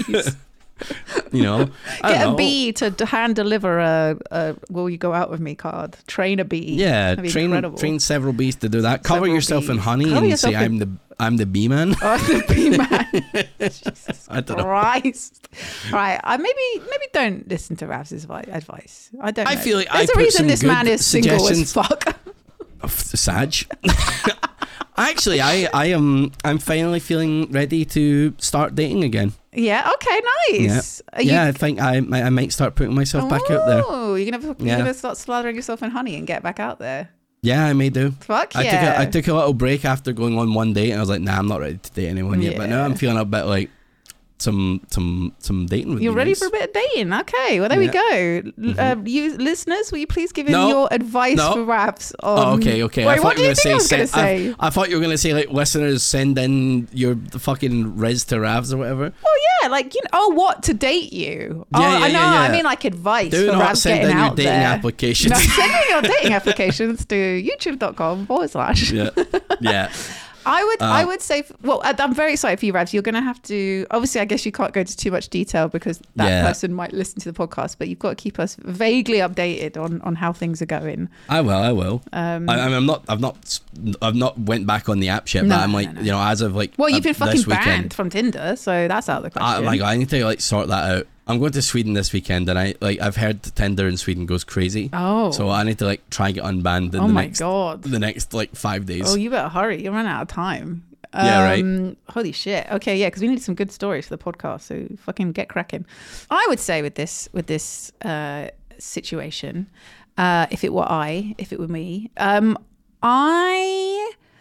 S4: You know, I
S5: Get
S4: don't
S5: a
S4: know.
S5: bee to, to hand deliver a, a "Will you go out with me?" card. Train a bee.
S4: Yeah,
S5: That'd be
S4: train
S5: incredible.
S4: train several bees to do that. Cover
S5: Several
S4: yourself in
S5: bees.
S4: honey
S5: Cover
S4: and
S5: yourself
S4: say,
S5: in-
S4: "I'm the I'm the bee man."
S5: Oh, the bee man. Jesus
S4: I don't know.
S5: Christ. Right. I maybe maybe don't listen to Rav's advice. I don't know.
S4: I feel like
S5: There's
S4: I
S5: a
S4: put
S5: reason
S4: some
S5: this
S4: good
S5: man is single as
S4: suggestions-
S5: fuck.
S4: Oh, Sag. Actually, I I am I'm finally feeling ready to start dating again.
S5: Yeah. Okay. Nice.
S4: Yeah,
S5: Are you-
S4: yeah. I think I I might start putting myself back out there.
S5: Oh, you're gonna you're
S4: Yeah.
S5: gonna start slathering yourself in honey and get back out there.
S4: Yeah, I may do.
S5: Fuck
S4: I
S5: yeah.
S4: took a, I took a little break after going on one date, and I was like, nah, I'm not ready to date anyone yet. But now
S5: Yeah.
S4: I'm feeling a bit like some some some dating. Would
S5: You're
S4: be
S5: ready
S4: nice.
S5: for a bit of dating. Okay, well there we
S4: Yeah.
S5: go. L Uh, you listeners, will you please give in
S4: No.
S5: your advice
S4: No.
S5: for Ravs? On...
S4: Oh, okay, okay.
S5: Wait,
S4: I thought
S5: what do
S4: you
S5: you
S4: were
S5: think I was
S4: going
S5: gonna
S4: to
S5: say?
S4: I, I thought you were going to say like listeners send in your fucking res to Ravs or whatever.
S5: Oh yeah, like you know, oh what to date you?
S4: Yeah,
S5: oh,
S4: yeah,
S5: I know.
S4: yeah, yeah.
S5: I mean, like advice
S4: Do
S5: for
S4: not
S5: Ravs
S4: send
S5: getting
S4: in your
S5: out
S4: dating
S5: there.
S4: applications.
S5: No, send in your dating applications to youtube.com forward slash.
S4: Yeah, yeah.
S5: I would,
S4: Uh,
S5: I would say. Well, I- I'm very excited for you, Ravs. You're going to have to. Obviously, I guess you can't go into too much detail because that
S4: Yeah.
S5: person might listen to the podcast. But you've got to keep us vaguely updated on on how things are going.
S4: I will. I will.
S5: Um,
S4: I, I'm not. I've not. I've not went back on the app yet.
S5: No,
S4: but I'm
S5: no,
S4: like,
S5: no.
S4: you know, as of like.
S5: Well, you've
S4: uh,
S5: been fucking
S4: this weekend,
S5: banned from Tinder, so that's out of the
S4: I,
S5: question.
S4: my God, I need to like sort that out. I'm going to Sweden this weekend, and I like I've heard Tinder in Sweden goes crazy.
S5: Oh.
S4: So I need to like try and get unbanned in
S5: Oh
S4: the
S5: my
S4: next
S5: God.
S4: the next like five days.
S5: Oh, you better hurry. You're running out of time.
S4: Yeah, right.
S5: Um, holy shit. Okay, yeah, because we need some good stories for the podcast. So fucking get cracking. I would say with this with this uh, situation, uh, if it were I, if it were me, um, I I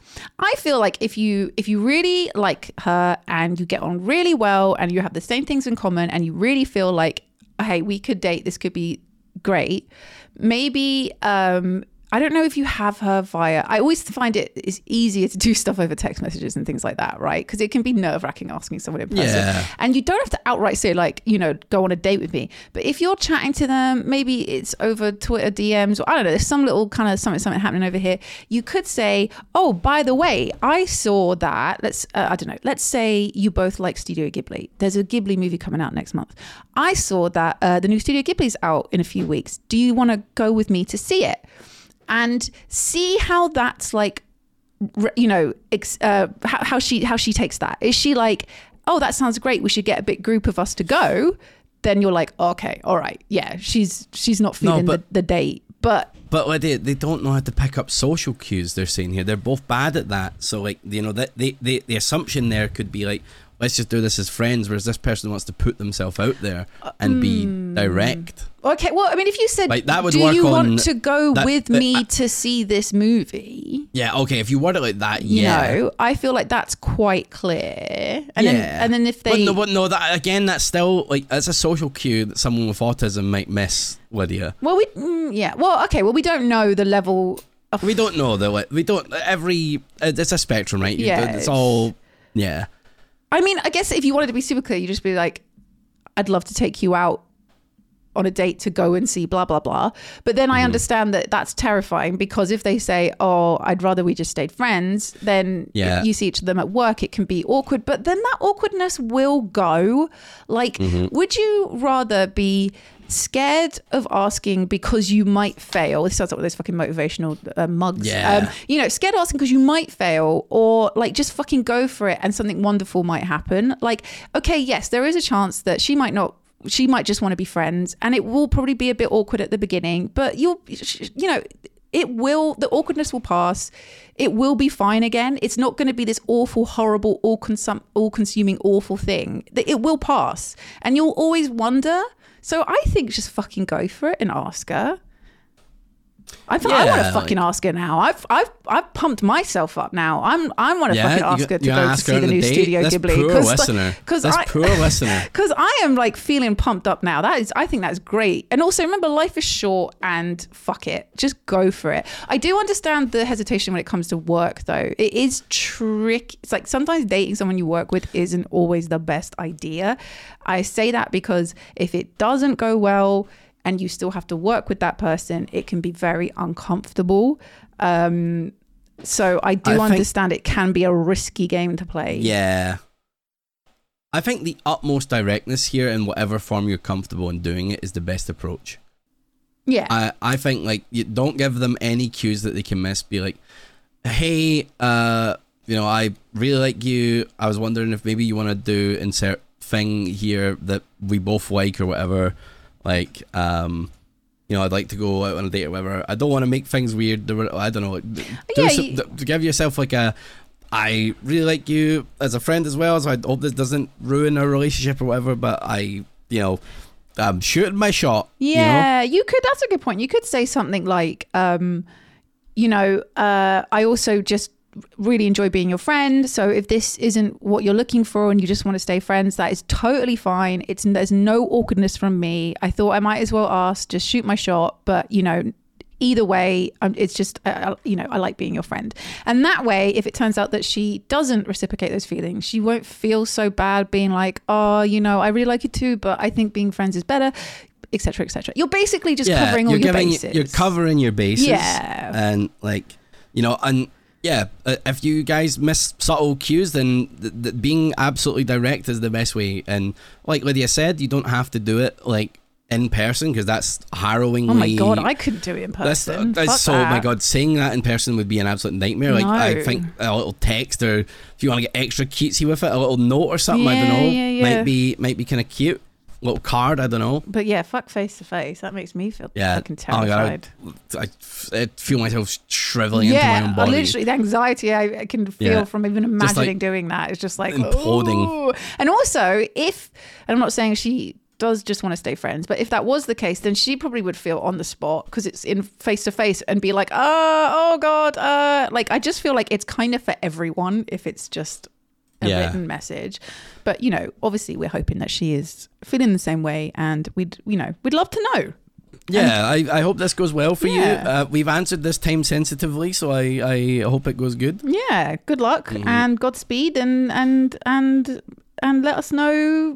S5: I feel like if you if you really like her and you get on really well and you have the same things in common and you really feel like, hey, we could date, this could be great, maybe um I don't know if you have her via, I always find it is easier to do stuff over text messages and things like that, right? Because it can be nerve wracking asking someone in person.
S4: Yeah.
S5: And you don't have to outright say like, you know, go on a date with me. But if you're chatting to them, maybe it's over Twitter D Ms, or I don't know, there's some little kind of something, something happening over here. You could say, oh, by the way, I saw that, let's, uh, I don't know, let's say you both like Studio Ghibli. There's a Ghibli movie coming out next month. I saw that uh, the new Studio Ghibli's out in a few weeks. Do you want to go with me to see it? And see how that's like, you know, uh, how, how she how she takes that. Is she like, oh, that sounds great, we should get a big group of us to go? Then you're like, okay, all right, yeah, she's she's not feeling no, but, the, the date. But
S4: but like, they they don't know how to pick up social cues. They're saying here they're both bad at that. So like, you know, that they, they the assumption there could be like, let's just do this as friends, whereas this person wants to put themselves out there and be mm. direct.
S5: Okay, well, I mean, if you said,
S4: like, that would
S5: do
S4: work
S5: you
S4: on
S5: want to go
S4: that,
S5: with
S4: that,
S5: me
S4: uh,
S5: to see this movie?
S4: Yeah, okay, if you word it like that,
S5: you
S4: yeah.
S5: know, I feel like that's quite clear. And
S4: yeah.
S5: then, and then if they...
S4: But no, but no, that, again, that's still, like, it's a social cue that someone with autism might miss, Lydia.
S5: Well, we, mm, yeah, well, okay, well, we don't know the level of...
S4: We don't know, though. We don't, every, it's a spectrum, right?
S5: Yeah.
S4: It's all, yeah.
S5: I mean, I guess if you wanted to be super clear, you just be like, I'd love to take you out on a date to go and see blah, blah, blah. But then I mm. understand that that's terrifying, because if they say, oh, I'd rather we just stayed friends, then
S4: yeah.
S5: you see each of them at work, it can be awkward. But then that awkwardness will go. Like, mm-hmm. would you rather be scared of asking because you might fail? This sounds like one of those fucking motivational uh, mugs.
S4: Yeah.
S5: Um, you know, scared of asking because you might fail, or like just fucking go for it and something wonderful might happen. Like, okay, yes, there is a chance that she might not, she might just want to be friends, and it will probably be a bit awkward at the beginning, but you'll, you know, it will, the awkwardness will pass. It will be fine again. It's not going to be this awful, horrible, all consum- all consuming, awful thing. It will pass, and you'll always wonder. So I think just fucking go for it and ask her. I, yeah, I want to fucking like, ask her now. I've I've I've pumped myself up now. I'm I want to
S4: yeah,
S5: fucking ask
S4: you,
S5: her to go to see the new
S4: date?
S5: Studio
S4: That's
S5: Ghibli.
S4: Poor listener. Like, That's
S5: I,
S4: poor listener.
S5: Because I am like feeling pumped up now. That is, I think that's great. And also remember, life is short, and fuck it, just go for it. I do understand the hesitation when it comes to work, though. It is tricky. It's like sometimes dating someone you work with isn't always the best idea. I say that because if it doesn't go well, and you still have to work with that person, it can be very uncomfortable. Um, so I do I understand think, it can be a risky game to play.
S4: Yeah. I think the utmost directness here, in whatever form you're comfortable in doing it, is the best approach.
S5: Yeah.
S4: I, I think, like, you don't give them any cues that they can miss. Be like, hey, uh, you know, I really like you. I was wondering if maybe you want to do insert thing here that we both like or whatever. Like, um, you know, I'd like to go out on a date or whatever. I don't want to make things weird. I don't know. Do
S5: yeah,
S4: some,
S5: you,
S4: to give yourself like a, I really like you as a friend as well, so I hope this doesn't ruin our relationship or whatever, but I, you know, I'm shooting my shot.
S5: Yeah,
S4: you know?
S5: you could, that's a good point. You could say something like, um, you know, uh, I also just really enjoy being your friend, so if this isn't what you're looking for and you just want to stay friends, that is totally fine. It's there's no awkwardness from me. I thought I might as well ask, just shoot my shot, but you know, either way, um, it's just uh, you know, I like being your friend. And that way, if it turns out that she doesn't reciprocate those feelings, she won't feel so bad being like, oh, you know, I really like you too, but I think being friends is better, etc, etc. You're basically just
S4: yeah,
S5: covering all your giving, bases.
S4: You're covering your bases.
S5: Yeah.
S4: And like, you know, and yeah, uh, if you guys miss subtle cues, then th- th- being absolutely direct is the best way. And like Lydia said, you don't have to do it like in person, because that's harrowingly.
S5: Oh my god, I couldn't do it in person.
S4: That's, that's so.
S5: that.
S4: Oh my god, saying that in person would be an absolute nightmare. Like,
S5: no.
S4: I think a little text, or if you want to get extra cutesy with it, a little note or something.
S5: Yeah,
S4: I don't know.
S5: Yeah, yeah.
S4: Might be might be kind of cute. Little card, I don't know.
S5: But yeah, fuck face to face. That makes me feel
S4: yeah.
S5: fucking terrified.
S4: Oh God, I, I, I feel myself shriveling yeah, into my own body.
S5: Yeah, literally the anxiety I can feel yeah. from even imagining like doing that is just like
S4: imploding.
S5: Ooh. And also, if, and I'm not saying she does just want to stay friends. But if that was the case, then she probably would feel on the spot because it's in face to face and be like, uh, oh God, uh, like I just feel like it's kind of for everyone if it's just a
S4: yeah.
S5: written message. But you know, obviously we're hoping that she is feeling the same way, and we'd, you know, we'd love to know.
S4: Yeah, and, I, I hope this goes well for
S5: yeah.
S4: you. Uh, we've answered this time sensitively, so I, I hope it goes good.
S5: Yeah, good luck
S4: mm-hmm.
S5: and Godspeed, and and and and let us know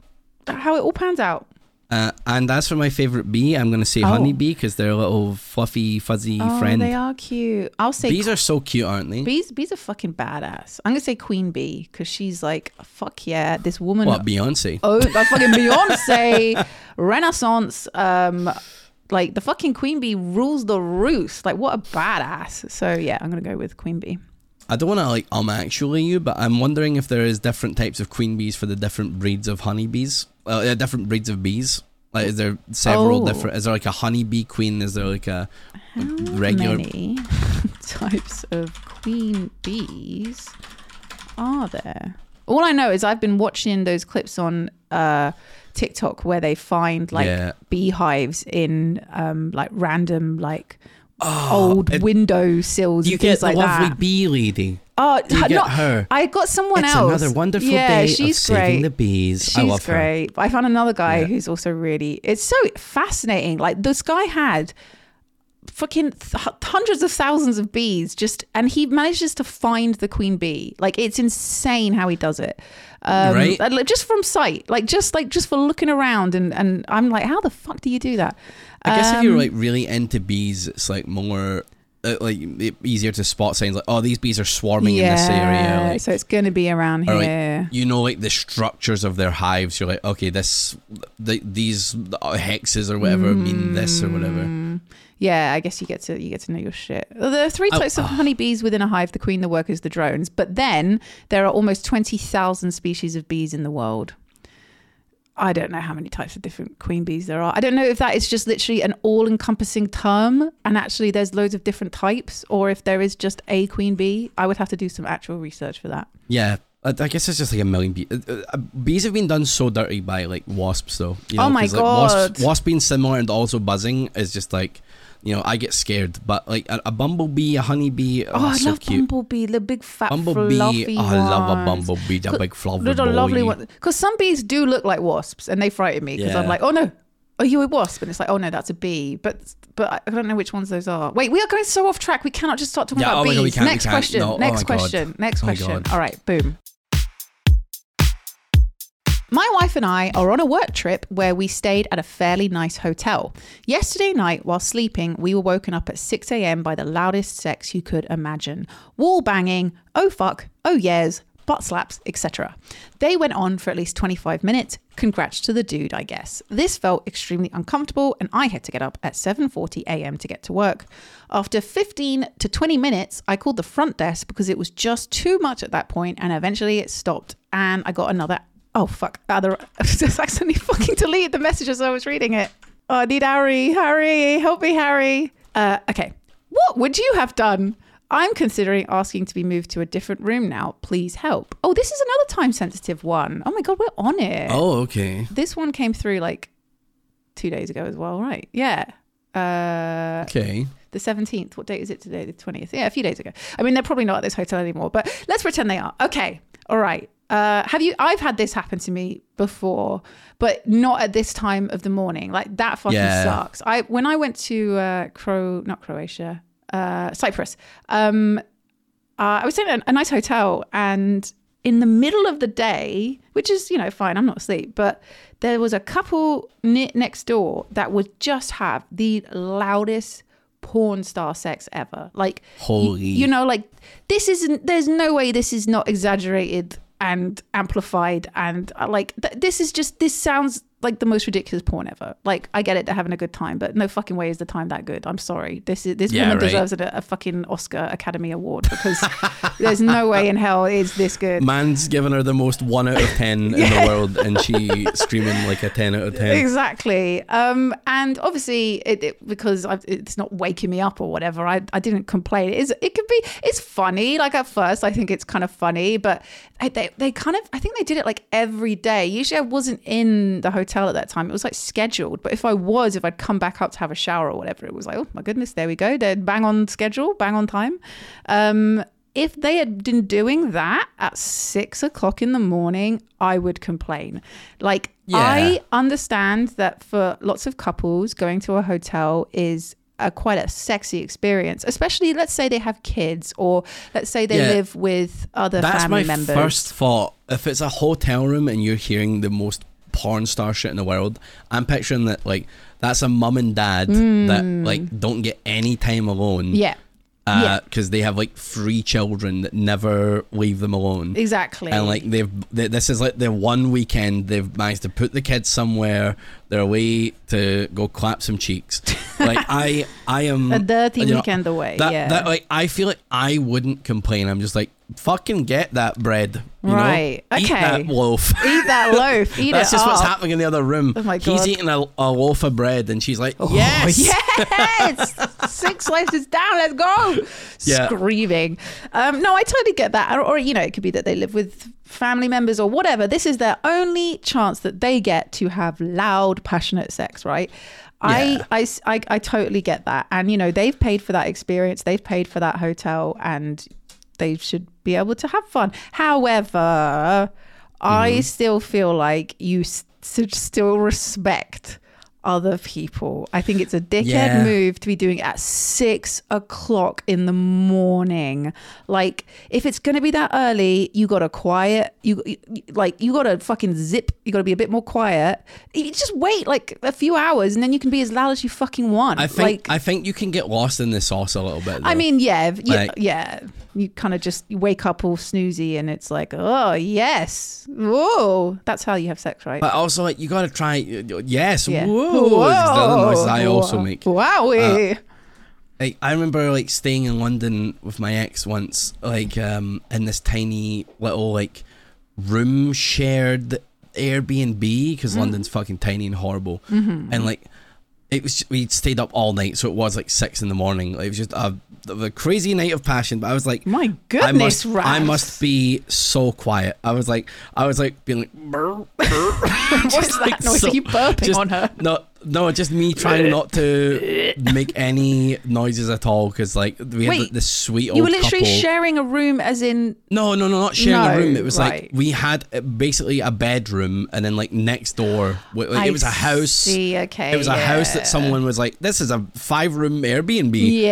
S5: how it all pans out.
S4: Uh, and as for my favourite bee, I'm going to say
S5: oh.
S4: honeybee because they're a little fluffy, fuzzy
S5: oh,
S4: friend.
S5: They are cute. I'll say
S4: bees are so cute, aren't they?
S5: Bees, bees are fucking badass. I'm going to say Queen Bee because she's like, fuck yeah, this woman.
S4: What, Beyonce?
S5: Oh, that fucking Beyonce, Renaissance. Um, like the fucking Queen Bee rules the roost. Like what a badass. So yeah, I'm going to go with Queen Bee.
S4: I don't want to like um actually you, but I'm wondering if there is different types of queen bees for the different breeds of honeybees. Uh, yeah, different breeds of bees. Like, is there several
S5: oh.
S4: different? Is there like a honeybee queen? Is there like a
S5: How
S4: regular?
S5: many types of queen bees are there? All I know is I've been watching those clips on uh, TikTok where they find like
S4: Yeah.
S5: beehives in um, like random like.
S4: Oh,
S5: old
S4: it,
S5: window sills
S4: you
S5: and
S4: get
S5: things
S4: the
S5: like
S4: lovely
S5: that.
S4: bee lady.
S5: Oh,
S4: Do you
S5: no,
S4: get her?
S5: I got someone
S4: it's
S5: else.
S4: another wonderful
S5: yeah,
S4: day
S5: she's
S4: of saving
S5: great.
S4: the bees.
S5: She's
S4: I love
S5: great.
S4: her.
S5: But I found another guy
S4: Yeah.
S5: who's also really. It's so fascinating. Like this guy had fucking th- hundreds of thousands of bees just, and he manages to find the queen bee. Like it's insane how he does it. Um,
S4: Right.
S5: and, like, just from sight, like just like just for looking around, and and I'm like, how the fuck do you do that?
S4: I guess
S5: um,
S4: if you're like really into bees, it's like more. Uh, like easier to spot signs like, oh, these bees are swarming
S5: yeah,
S4: in this area, like,
S5: so it's going to be around
S4: or
S5: here.
S4: like, you know, like the structures of their hives. You're like, okay, this, the, these hexes or whatever mm. mean this or whatever.
S5: Yeah, I guess you get to you get to know your shit. There are three types oh, of honeybees within a hive: the queen, the workers, the drones. But then there are almost twenty thousand species of bees in the world. I don't know how many types of different queen bees there are. I don't know if that is just literally an all-encompassing term and actually there's loads of different types, or if there is just a queen bee. I would have to do some actual research for that.
S4: Yeah, I, I guess it's just like a million bees. Uh, uh, bees have been done so dirty by like wasps though. You know,
S5: oh my
S4: 'cause, like,
S5: God.
S4: Wasps, wasps being similar and also buzzing is just like, you know, I get scared. But like a, a bumblebee, a honeybee, oh,
S5: oh I
S4: so
S5: love
S4: cute.
S5: bumblebee, the big fat
S4: Bumblebee,
S5: fluffy
S4: oh, I love a
S5: ones.
S4: bumblebee, the big fluffy
S5: Little
S4: boy.
S5: lovely one. Because some bees do look like wasps and they frighten me because
S4: Yeah.
S5: I'm like, oh no, are you a wasp? And it's like, oh no, that's a bee. But but I don't know which ones those are. Wait, we are going so off track. We cannot just start talking
S4: Yeah,
S5: about
S4: oh my
S5: bees.
S4: God, we can't, we
S5: next
S4: can't.
S5: question.
S4: No, oh
S5: next
S4: my God.
S5: question. Next
S4: Oh my
S5: question.
S4: God.
S5: All right, boom. My wife and I are on a work trip where we stayed at a fairly nice hotel. Yesterday night, while sleeping, we were woken up at six a.m. by the loudest sex you could imagine. Wall banging, oh fuck, oh yes, butt slaps, et cetera. They went on for at least twenty-five minutes. Congrats to the dude, I guess. This felt extremely uncomfortable and I had to get up at seven forty a.m. to get to work. After fifteen to twenty minutes, I called the front desk because it was just too much at that point, and eventually it stopped and I got another Oh, fuck. Other, I just accidentally fucking deleted the message as I was reading it. Oh, I need Harry. Harry, help me, Harry. Uh, okay. What would you have done? I'm considering asking to be moved to a different room now. Please help. Oh, this is another time-sensitive one. Oh, my God, we're on it.
S4: Oh, okay.
S5: This one came through like two days ago as well, right? Yeah. Uh,
S4: okay.
S5: The seventeenth. What date is it today? The twentieth. Yeah, a few days ago. I mean, they're probably not at this hotel anymore, but let's pretend they are. Okay. All right. Uh, have you, I've had this happen to me before, but not at this time of the morning. Like that fucking
S4: Yeah.
S5: sucks. I, when I went to, uh, Cro, not Croatia, uh, Cyprus, um, uh, I was staying at a nice hotel and in the middle of the day, which is, you know, fine, I'm not asleep, but there was a couple ne- next door that would just have the loudest porn star sex ever. Like,
S4: Holy.
S5: you, you know, like this isn't, there's no way this is not exaggerated and amplified and uh, like th- this is just, this sounds like the most ridiculous porn ever. Like I get it, they're having a good time, but no fucking way is the time that good. I'm sorry. This is this
S4: Yeah,
S5: woman
S4: right.
S5: deserves a, a fucking Oscar Academy Award because there's no way in hell is this good.
S4: Man's giving her the most one out of ten in
S5: Yeah.
S4: the world, and she screaming like a ten out of ten.
S5: Exactly. Um, and obviously, it, it, because I've, it's not waking me up or whatever, I, I didn't complain. It, is, it could be, it's funny. Like at first, I think it's kind of funny, but I, they, they kind of, I think they did it like every day. Usually I wasn't in the hotel hotel at that time. It was like scheduled. But if I was, if I'd come back up to have a shower or whatever, it was like, oh my goodness, there we go. They're bang on schedule, bang on time. Um, if they had been doing that at six o'clock in the morning, I would complain. Like, yeah. I understand that for lots of couples, going to a hotel is a quite a sexy experience, especially let's say they have kids, or let's say they yeah. live with other
S4: That's
S5: family
S4: my
S5: members.
S4: First thought, if it's a hotel room and you're hearing the most porn star shit in the world, I'm picturing that like that's a mum and dad mm. that like don't get any time alone.
S5: Yeah.
S4: Uh, because yeah. they have like three children that never leave them alone.
S5: Exactly.
S4: And like they've, they, this is like the one weekend they've managed to put the kids somewhere. They're away to go clap some cheeks. Like I, I am
S5: a dirty
S4: you know,
S5: weekend away.
S4: That,
S5: yeah.
S4: That like I feel like I wouldn't complain. I'm just like, fucking get that bread. You
S5: right.
S4: know?
S5: Okay.
S4: Eat that loaf.
S5: Eat that loaf. Eat
S4: That's
S5: it
S4: just
S5: up.
S4: what's happening in the other room.
S5: Oh my God.
S4: He's eating a, a loaf of bread and she's like,
S5: oh,
S4: yes.
S5: Yes. Six slices down. Let's go.
S4: Yeah.
S5: Screaming. Um, no, I totally get that. Or, or, you know, it could be that they live with family members or whatever. This is their only chance that they get to have loud, passionate sex, right?
S4: Yeah.
S5: I, I, I, I totally get that. And, you know, they've paid for that experience. They've paid for that hotel and they should be able to have fun. However, mm-hmm. I still feel like you should still respect other people. I think it's a dickhead
S4: yeah.
S5: move to be doing it at six o'clock in the morning. Like, if it's going to be that early, you got to quiet. You, you like, you got to fucking zip. You got to be a bit more quiet. You just wait like a few hours and then you can be as loud as you fucking want.
S4: I think,
S5: like,
S4: I think you can get lost in the sauce a little bit, though.
S5: I mean, yeah,
S4: like,
S5: yeah. You kind of just you wake up all snoozy and it's like, oh, yes. Whoa. That's how you have sex, right?
S4: But also, like, you got to try, yes.
S5: Yeah.
S4: Whoa.
S5: Whoa.
S4: It's the other noises I also make.
S5: Wowie.
S4: Uh, like, I remember, like, staying in London with my ex once, like, um, in this tiny little, like, room shared Airbnb, because mm. London's fucking tiny and horrible.
S5: Mm-hmm.
S4: And, like, it was, we stayed up all night, so it was, like, six in the morning. Like, it was just a, a crazy night of passion, but I was like,
S5: my goodness,
S4: I must,
S5: Ralph.
S4: I must be so quiet. I was like, I was like being like, burr, burr.
S5: What's that
S4: like
S5: noise?
S4: so,
S5: Are you burping
S4: just,
S5: on her?
S4: No, no, just me trying not to make any noises at all, because like we had
S5: Wait,
S4: this sweet old
S5: you were literally
S4: couple.
S5: sharing a room, as in
S4: No, no, no, not sharing
S5: no,
S4: a room. It was
S5: right.
S4: like we had basically a bedroom, and then like next door, like,
S5: I
S4: it was a house.
S5: See, okay,
S4: it was a
S5: yeah.
S4: house that someone was like, "This is a five-room Airbnb."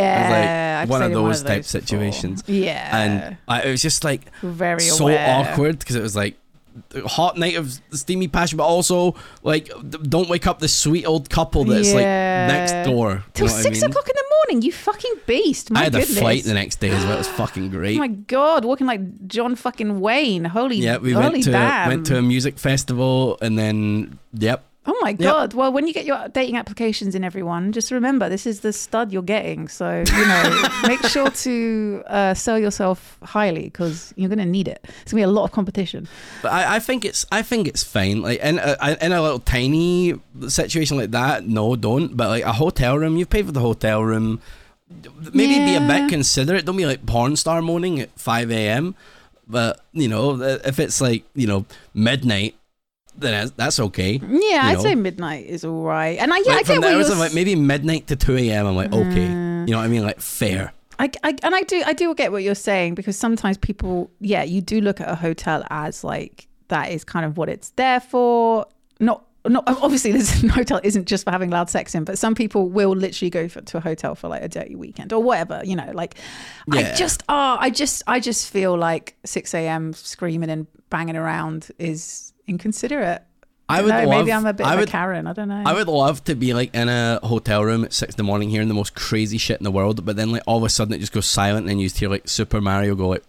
S5: Yeah,
S4: it was like
S5: I've
S4: one of
S5: stayed in
S4: those
S5: one of
S4: type
S5: those
S4: situations.
S5: before. Yeah,
S4: and I, it was just like
S5: very
S4: so
S5: aware.
S4: awkward, because it was like a hot night of steamy passion, but also like don't wake up this sweet old couple that's
S5: yeah.
S4: like next door.
S5: Till
S4: you know
S5: six
S4: I mean?
S5: o'clock in the morning, you fucking beast. My
S4: I had
S5: goodness.
S4: a flight the next day as well. It was fucking great.
S5: Oh my god, walking like John fucking Wayne. Holy,
S4: yeah, we
S5: holy
S4: went to
S5: damn.
S4: went to a music festival, and then yep.
S5: Oh my god. Yep. Well, when you get your dating applications in, everyone, just remember this is the stud you're getting. So, you know, make sure to uh, sell yourself highly, because you're going to need it. It's going to be a lot of competition.
S4: But I, I think it's I think it's fine. Like in a, in a little tiny situation like that, no, don't. But like a hotel room, you've paid for the hotel room. Maybe yeah. be a bit considerate. Don't be like porn star moaning at five a.m. But, you know, if it's like, you know, midnight, then that's okay.
S5: Yeah, I'd
S4: know?
S5: say midnight is all right. And I, yeah,
S4: like
S5: I get what you're...
S4: Like maybe midnight to two a.m. I'm like, okay.
S5: Mm.
S4: You know what I mean? Like, fair.
S5: I, I, and I do I do get what you're saying, because sometimes people, yeah, you do look at a hotel as like, that is kind of what it's there for. Not Not obviously, this hotel isn't just for having loud sex in, but some people will literally go for, to a hotel for like a dirty weekend or whatever, you know. Like, yeah. I just, oh, I just, I just feel like six a.m. screaming and banging around is inconsiderate. I, I would know, love, maybe I'm a bit I of would, a Karen. I don't know.
S4: I would love to be like in a hotel room at six in the morning, hearing the most crazy shit in the world, but then like all of a sudden it just goes silent, and you just hear like Super Mario go like,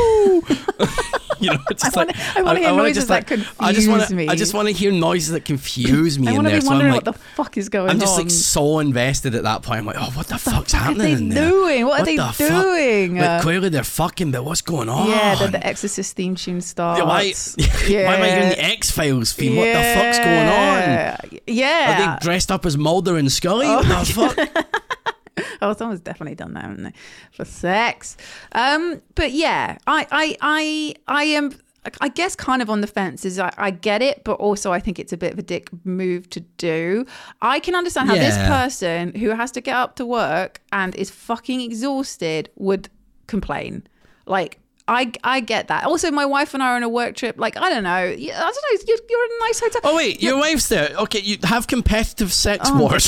S4: woohoo! You know, it's just
S5: I wanna,
S4: like
S5: I want to hear noises
S4: just,
S5: that
S4: like,
S5: confuse
S4: I just wanna,
S5: me.
S4: I just want to hear noises that confuse me.
S5: I
S4: want to
S5: be
S4: so
S5: wondering
S4: like,
S5: what the fuck is going on.
S4: I'm just like so invested at that point. I'm like, oh, what the what fuck's
S5: the fuck
S4: happening
S5: are they
S4: in there?
S5: Doing? What, what are they
S4: the
S5: doing?
S4: Fuck? Like, clearly they're fucking, but what's going on?
S5: Yeah, the, the Exorcist theme tune starts.
S4: Yeah, why,
S5: yeah.
S4: why am I hearing the X-Files theme?
S5: Yeah.
S4: What the fuck's going on?
S5: Yeah.
S4: Are they dressed up as Mulder and Scully? Oh. What the fuck?
S5: Oh, someone's definitely done that, haven't they? For sex. Um, but yeah, I, I, I, I am. I guess kind of on the fence is I, I get it, but also I think it's a bit of a dick move to do. I can understand how
S4: Yeah.
S5: this person who has to get up to work and is fucking exhausted would complain. Like, I, I get that. Also, my wife and I are on a work trip. Like, I don't know. Yeah, I don't know. You're, you're in a nice hotel.
S4: Oh wait, your wife's there. Okay, you have competitive sex
S5: Oh,
S4: wars.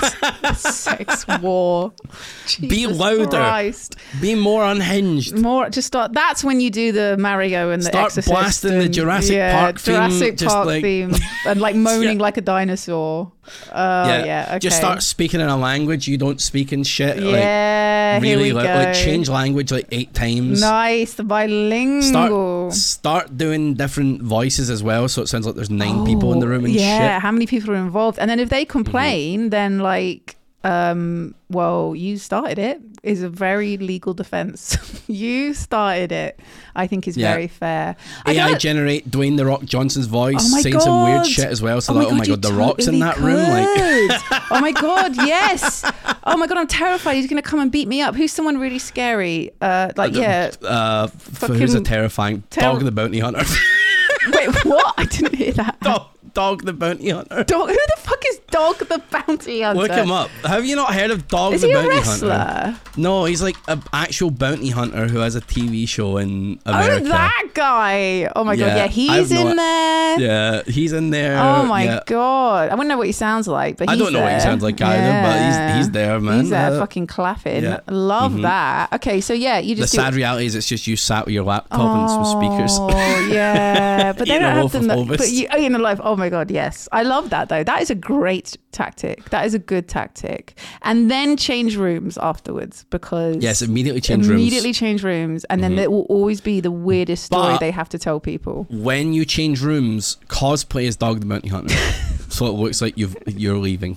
S5: Sex war.
S4: Be
S5: Jesus
S4: louder.
S5: Christ.
S4: Be more unhinged.
S5: More just start. That's when you do the Mario and the
S4: Start
S5: Exorcist
S4: blasting the
S5: and-
S4: Jurassic
S5: yeah,
S4: Park theme,
S5: Jurassic
S4: just
S5: Park
S4: like-
S5: theme, and like moaning
S4: Yeah.
S5: like a dinosaur. Uh, yeah, yeah. Okay.
S4: Just start speaking in a language you don't speak and shit.
S5: Yeah,
S4: like,
S5: here
S4: really
S5: we
S4: like,
S5: go.
S4: like change language like eight times.
S5: Nice, the bilingual.
S4: Start start doing different voices as well, so it sounds like there's nine people in the room and
S5: yeah,
S4: shit.
S5: how many people are involved? And then if they complain,
S4: Mm-hmm.
S5: then like, um, well, you started it. Is a very legal defense. You started it. I think is
S4: Yeah.
S5: very fair. I
S4: A I
S5: know-
S4: generate Dwayne the Rock Johnson's voice,
S5: Oh my
S4: saying some weird
S5: God.
S4: shit as well. So
S5: Oh my
S4: like, oh my
S5: God,
S4: god, the
S5: you
S4: Rock's in
S5: totally
S4: that room. Like,
S5: could. Oh my God, yes. Oh my God, I'm terrified. He's gonna come and beat me up. Who's someone really scary? Uh, like yeah.
S4: uh, f- who's a
S5: Fucking
S4: terrifying
S5: ter-
S4: Dog the Bounty Hunter?
S5: Wait, what? I didn't hear that.
S4: Dog, Dog the Bounty Hunter.
S5: Dog. Who the fuck is Dog the Bounty Hunter?
S4: Look him up. Have you not heard of Dog
S5: Is
S4: the
S5: he a
S4: Bounty
S5: wrestler?
S4: Hunter? No, he's like an actual bounty hunter who has a T V show in America.
S5: Oh, that guy. Oh my God,
S4: Yeah,
S5: yeah,
S4: I
S5: he's
S4: have no-
S5: in there.
S4: Yeah, he's in there.
S5: Oh my
S4: yeah.
S5: God, I wouldn't know what he sounds like, but
S4: I
S5: he's
S4: don't know what he
S5: there.
S4: sounds like either,
S5: Yeah.
S4: but he's he's there, man.
S5: He's there,
S4: Uh,
S5: fucking clapping.
S4: yeah.
S5: Love
S4: Mhm.
S5: that. Okay, so yeah, you
S4: The
S5: just
S4: sad
S5: do-
S4: reality is it's just you sat with your laptop and some speakers.
S5: Oh yeah, but they
S4: Eating
S5: don't
S4: a
S5: have
S4: loaf
S5: them.
S4: of
S5: That,
S4: Obus.
S5: but you, oh, in a life. Oh my God, yes, I love that though. That is a great tactic. That is a good tactic. And then change rooms afterwards because
S4: Yes, immediately change rooms.
S5: immediately change rooms, and then it will always be the weirdest story
S4: But-
S5: they have to tell people.
S4: When you change rooms, cosplay as Dog the Bounty Hunter, so it looks like you've you're leaving.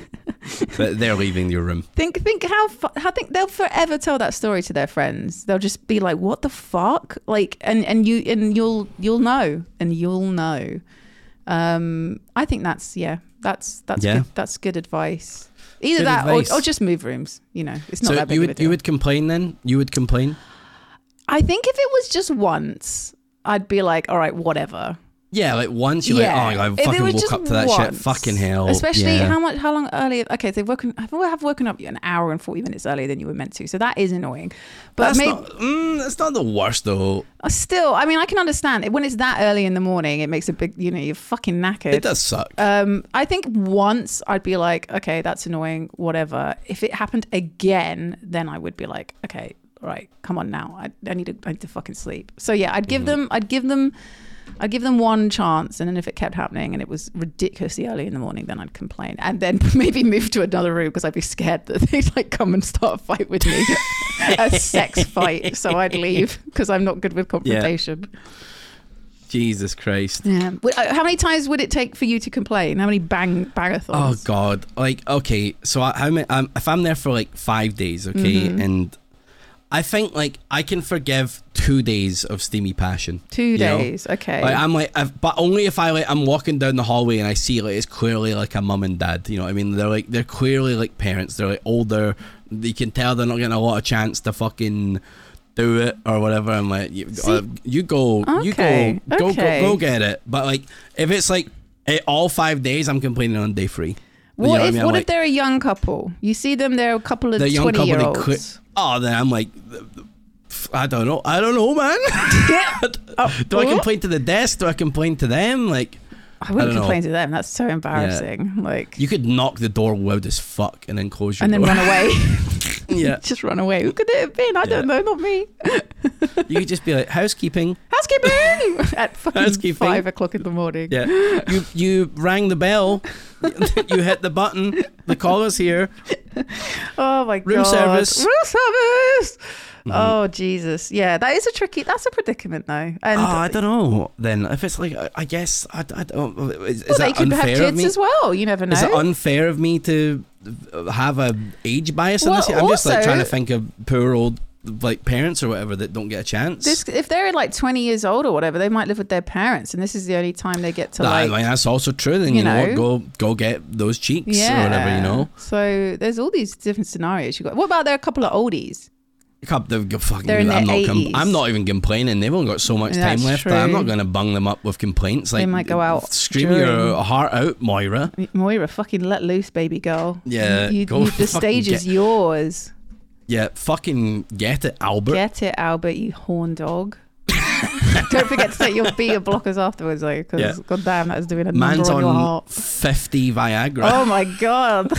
S4: But they're leaving your room.
S5: Think, think how, fu- how think they'll forever tell that story to their friends. They'll just be like, "What the fuck?" Like, and and you and you'll you'll know, and you'll know. Um, I think that's yeah, that's that's
S4: Yeah.
S5: good, that's good advice. Either
S4: Good
S5: that
S4: advice.
S5: or, or just move rooms. You know, it's not
S4: So
S5: that big
S4: you
S5: of a
S4: would
S5: deal.
S4: you would complain then? You would complain?
S5: I think if it was just once, I'd be like, "All right, whatever."
S4: Yeah, like once you're like, oh my god, I
S5: If it
S4: fucking
S5: was
S4: woke
S5: just
S4: up to that shit.
S5: once,
S4: Fucking hell.
S5: Especially
S4: yeah.
S5: how much, how long earlier? Okay, they've woken. I've have woken up an hour and forty minutes earlier than you were meant to, so that is annoying. But
S4: That's
S5: maybe
S4: not, mm, that's not the worst though.
S5: still, I mean, I can understand it when it's that early in the morning. It makes a big, you know, you're fucking knackered.
S4: It does suck.
S5: Um, I think once I'd be like, okay, that's annoying, whatever. If it happened again, then I would be like, okay, all right, come on now. I, I need to, I need to fucking sleep. So yeah, I'd give them, I'd give them, I'd give them one chance, and then if it kept happening and it was ridiculously early in the morning, then I'd complain, and then maybe move to another room because I'd be scared that they'd like come and start a fight with me, a sex fight. So I'd leave because I'm not good with confrontation.
S4: Jesus Christ.
S5: Yeah. Would- uh, How many times would it take for you to complain? How many bang bangathons?
S4: Oh god. Like okay, so I, how many? Um, if I'm there for like five days, okay,
S5: Mm-hmm.
S4: and I think like I can forgive two days of steamy passion.
S5: Two
S4: you know?
S5: days. Okay.
S4: Like I'm like, if, but only if I like I'm walking down the hallway and I see like it's clearly like a mum and dad. You know what I mean? They're like they're clearly like parents. They're like older. You can tell they're not getting a lot of chance to fucking do it or whatever. I'm like, you,
S5: See-
S4: uh, you go, you
S5: Okay,
S4: go, go,
S5: okay.
S4: go, go get it. But like if it's like eh, all five days, I'm complaining on day three. You know
S5: what
S4: I
S5: if
S4: mean? I'm
S5: what
S4: like,
S5: if they're a young couple? You see them, they're a couple of
S4: the young
S5: twenty
S4: couple?
S5: year
S4: They
S5: olds.
S4: quit. Oh, then I'm like, I don't know. I don't know, man.
S5: Oh,
S4: Do I
S5: what?
S4: complain to the desk? Do I complain to them? Like.
S5: I wouldn't
S4: I don't know.
S5: complain to them. That's so embarrassing. Like,
S4: You could knock the door loud as fuck and then close your
S5: and then
S4: door.
S5: run away.
S4: Yeah.
S5: Just run away. Who could it have been? I don't know. Not me.
S4: You could just be like, housekeeping.
S5: Housekeeping at fucking
S4: Housekeeping.
S5: five o'clock in the morning.
S4: Yeah. You you rang the bell. You hit the button. The caller's here.
S5: Oh my
S4: Room
S5: god.
S4: service.
S5: Room service. Oh Jesus. Yeah, that is a tricky. That's a predicament though. And
S4: Oh, I don't know. Then if it's like, I, I guess I, I don't. Is, is
S5: well, they
S4: that
S5: could have
S4: unfair of
S5: kids
S4: me?
S5: as well. You never know.
S4: Is it unfair of me to have a age bias on this?
S5: Well,
S4: I'm just like
S5: also-
S4: trying to think of poor old like parents or whatever that don't get a chance.
S5: This, if they're like twenty years old or whatever, they might live with their parents, and this is the only time they get to
S4: Nah,
S5: like.
S4: I mean, that's also true. Then
S5: you
S4: you know,
S5: know.
S4: what, go go get those cheeks
S5: yeah.
S4: or whatever. You know.
S5: So there's all these different scenarios you got. What about there are a couple of oldies?
S4: Cup, they've got fucking.
S5: They're in
S4: I'm
S5: their
S4: not. Com-
S5: eighties.
S4: I'm not even complaining. They've only got so much
S5: That's
S4: time left.
S5: true.
S4: That I'm not going to bung them up with complaints. Like
S5: They might go out
S4: Scream
S5: during-
S4: your heart out, Moira.
S5: Moira, fucking let loose, baby girl.
S4: Yeah,
S5: you,
S4: go
S5: you, the
S4: fucking
S5: stage is
S4: get-
S5: yours.
S4: Yeah, fucking get it, Albert.
S5: Get it, Albert, you horn dog. Don't forget to take your beta blockers afterwards, though, because
S4: Yeah.
S5: goddamn, that is doing a
S4: Man's
S5: number on your
S4: on
S5: heart.
S4: fifty Viagra.
S5: Oh my god.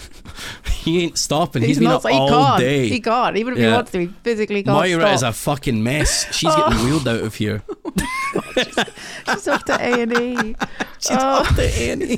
S4: He ain't stopping.
S5: He's
S4: He's been
S5: not,
S4: up
S5: he
S4: all
S5: can't.
S4: day.
S5: He can't. Even if he
S4: Yeah.
S5: wants to, he physically can't
S4: Moira
S5: stop.
S4: is a fucking mess. She's getting wheeled out of here.
S5: She's off to A and E.
S4: She's
S5: Oh.
S4: off to A and E.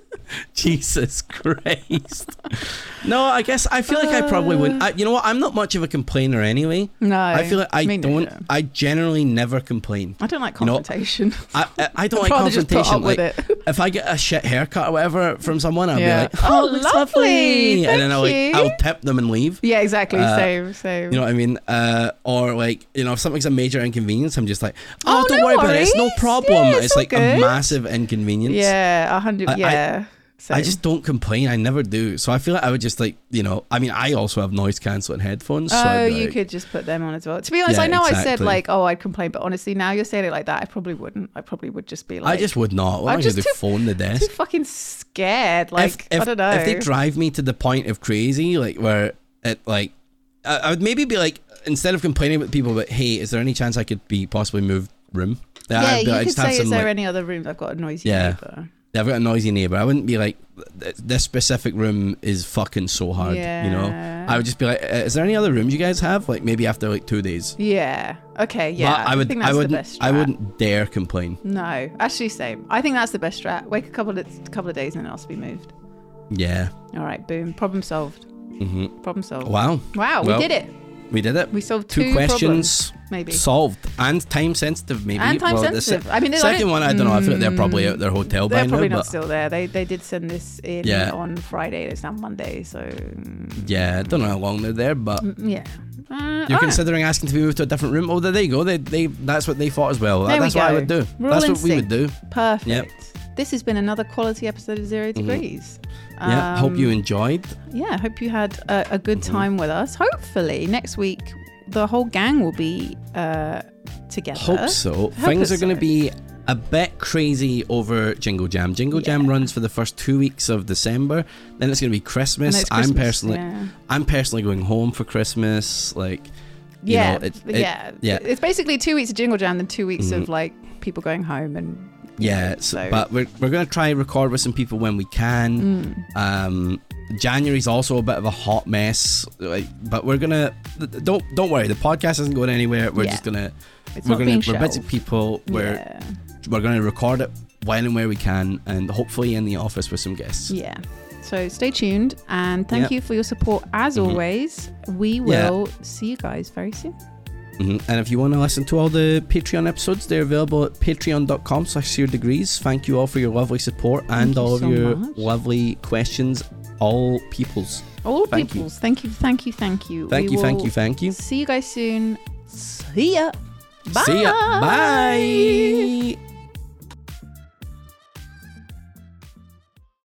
S4: Jesus Christ. No, I guess I feel like I probably wouldn't. I, you know what? I'm not much of a complainer anyway.
S5: No.
S4: I feel like I
S5: me
S4: don't.
S5: neither.
S4: I generally never complain.
S5: I don't like
S4: You know,
S5: confrontation.
S4: I I, I don't
S5: I'd
S4: like
S5: rather just put
S4: confrontation.
S5: up with
S4: Like,
S5: it.
S4: if I get a shit haircut or whatever from someone, I'll
S5: Yeah.
S4: be like, "Oh,
S5: Oh,
S4: it's
S5: lovely.
S4: lovely," and then I'll like
S5: Thank
S4: I'll
S5: you.
S4: tip them and leave.
S5: Yeah, exactly.
S4: Uh,
S5: same, same.
S4: You know what I mean? Uh, or like, you know, if something's a major inconvenience, I'm just like, oh,
S5: Oh,
S4: don't
S5: no
S4: worry about it. It's no
S5: worries.
S4: problem.
S5: Yeah, it's
S4: it's
S5: all
S4: like a
S5: good.
S4: massive inconvenience.
S5: yeah, a hundred.
S4: I- I-
S5: Yeah.
S4: I
S5: same.
S4: just don't complain. I never do. So I feel like I would just like, you know, I mean, I also have noise cancelling headphones. So
S5: Oh,
S4: I'd be
S5: you
S4: like,
S5: could just put them on as well. To be honest,
S4: Yeah,
S5: I know I said
S4: exactly.
S5: like, oh, I'd complain, but honestly, now you're saying it like that, I probably wouldn't. I probably would just be like,
S4: I just would not. What
S5: I'm
S4: am I
S5: just
S4: going to
S5: too-
S4: do? Phone the
S5: too
S4: desk?
S5: fucking scared. Like,
S4: if, if,
S5: I don't know.
S4: If they drive me to the point of crazy, like where it like, I, I would maybe be like, instead of complaining with people, but hey, is there any chance I could be possibly moved room?
S5: yeah,
S4: I'd be
S5: you
S4: like,
S5: could
S4: just have
S5: say,
S4: some,
S5: is there
S4: like,
S5: any other rooms? I've got a noisy
S4: Yeah.
S5: neighbor.
S4: I've got a noisy neighbor. I wouldn't be like, "Th- this specific room is fucking so hard. You know,
S5: Yeah.
S4: I would just be like, "Uh, is there any other rooms you guys have? Like maybe after like two days.
S5: Yeah. Okay. Yeah.
S4: But I would.
S5: think
S4: I
S5: that's
S4: wouldn't.
S5: the best
S4: I
S5: strat.
S4: wouldn't dare complain.
S5: No, actually, same. I think that's the best strat. Wait a couple of couple of days and then ask to be moved.
S4: Yeah.
S5: All right. Boom. Problem solved.
S4: hmm
S5: Problem solved.
S4: Wow.
S5: Wow.
S4: Well,
S5: we did it.
S4: We did it.
S5: We solved
S4: two,
S5: two
S4: questions.
S5: problems, maybe.
S4: Solved and time sensitive. Maybe.
S5: And time
S4: Well, the
S5: sensitive.
S4: se-
S5: I mean, they
S4: second
S5: don't-
S4: one. I don't know. I feel like they're probably out their hotel by
S5: They're probably
S4: now.
S5: not
S4: But
S5: still there. They they did send this in
S4: Yeah.
S5: on Friday. It's now Monday, so mm,
S4: yeah, I don't know how long they're there, but
S5: yeah. Uh,
S4: you're
S5: alright.
S4: considering asking to be moved to a different room. Oh, there you go. They they that's what they thought as well.
S5: There we
S4: that's what I
S5: go.
S4: would do.
S5: We're
S4: that's
S5: all
S4: what
S5: in
S4: we
S5: sync.
S4: would do.
S5: Perfect.
S4: Yep.
S5: This has been another quality episode of Zero Degrees.
S4: Yeah. Hope you
S5: Um,
S4: enjoyed.
S5: Yeah, hope you had a, a good
S4: Mm-hmm.
S5: time with us. Hopefully, next week the whole gang will be uh, together.
S4: Hope so.
S5: Hope
S4: Things are
S5: so.
S4: going to be a bit crazy over Jingle Jam. Jingle Jam
S5: Yeah.
S4: runs for the first two weeks of December. Then it's going to be
S5: And
S4: Christmas.
S5: it's
S4: I'm
S5: Christmas,
S4: personally,
S5: yeah.
S4: I'm personally going home for Christmas. Like, you
S5: Yeah,
S4: know, it, it-
S5: yeah,
S4: yeah.
S5: It's basically two weeks of Jingle Jam, then two weeks
S4: Mhm.
S5: of like people going home and
S4: Yeah, so,
S5: so-
S4: but we're we're gonna try and record with some people when we can.
S5: Mm.
S4: Um, January's also a bit of a hot mess, like, but we're gonna don't don't worry. The podcast isn't going anywhere. We're
S5: Yeah.
S4: just gonna
S5: It's
S4: we're
S5: not
S4: gonna
S5: being
S4: we're busy
S5: shelved.
S4: people. We're
S5: Yeah.
S4: we're gonna record it when and where we can, and hopefully in the office with some guests.
S5: Yeah. So stay tuned and thank
S4: Yep.
S5: you for your support as
S4: Mhm.
S5: always. We
S4: Yeah.
S5: will see you guys very soon.
S4: hmm And if you want to listen to all the Patreon episodes, they're available at patreon.com slash zero degrees. Thank you all for your lovely support and
S5: Thank you
S4: all of
S5: so
S4: your
S5: much.
S4: lovely questions. All peoples.
S5: All
S4: Thank you.
S5: peoples. Thank you, thank you, thank you.
S4: Thank
S5: We
S4: you, thank
S5: will
S4: you, thank you.
S5: See you guys soon. See ya. Bye.
S4: See ya. Bye.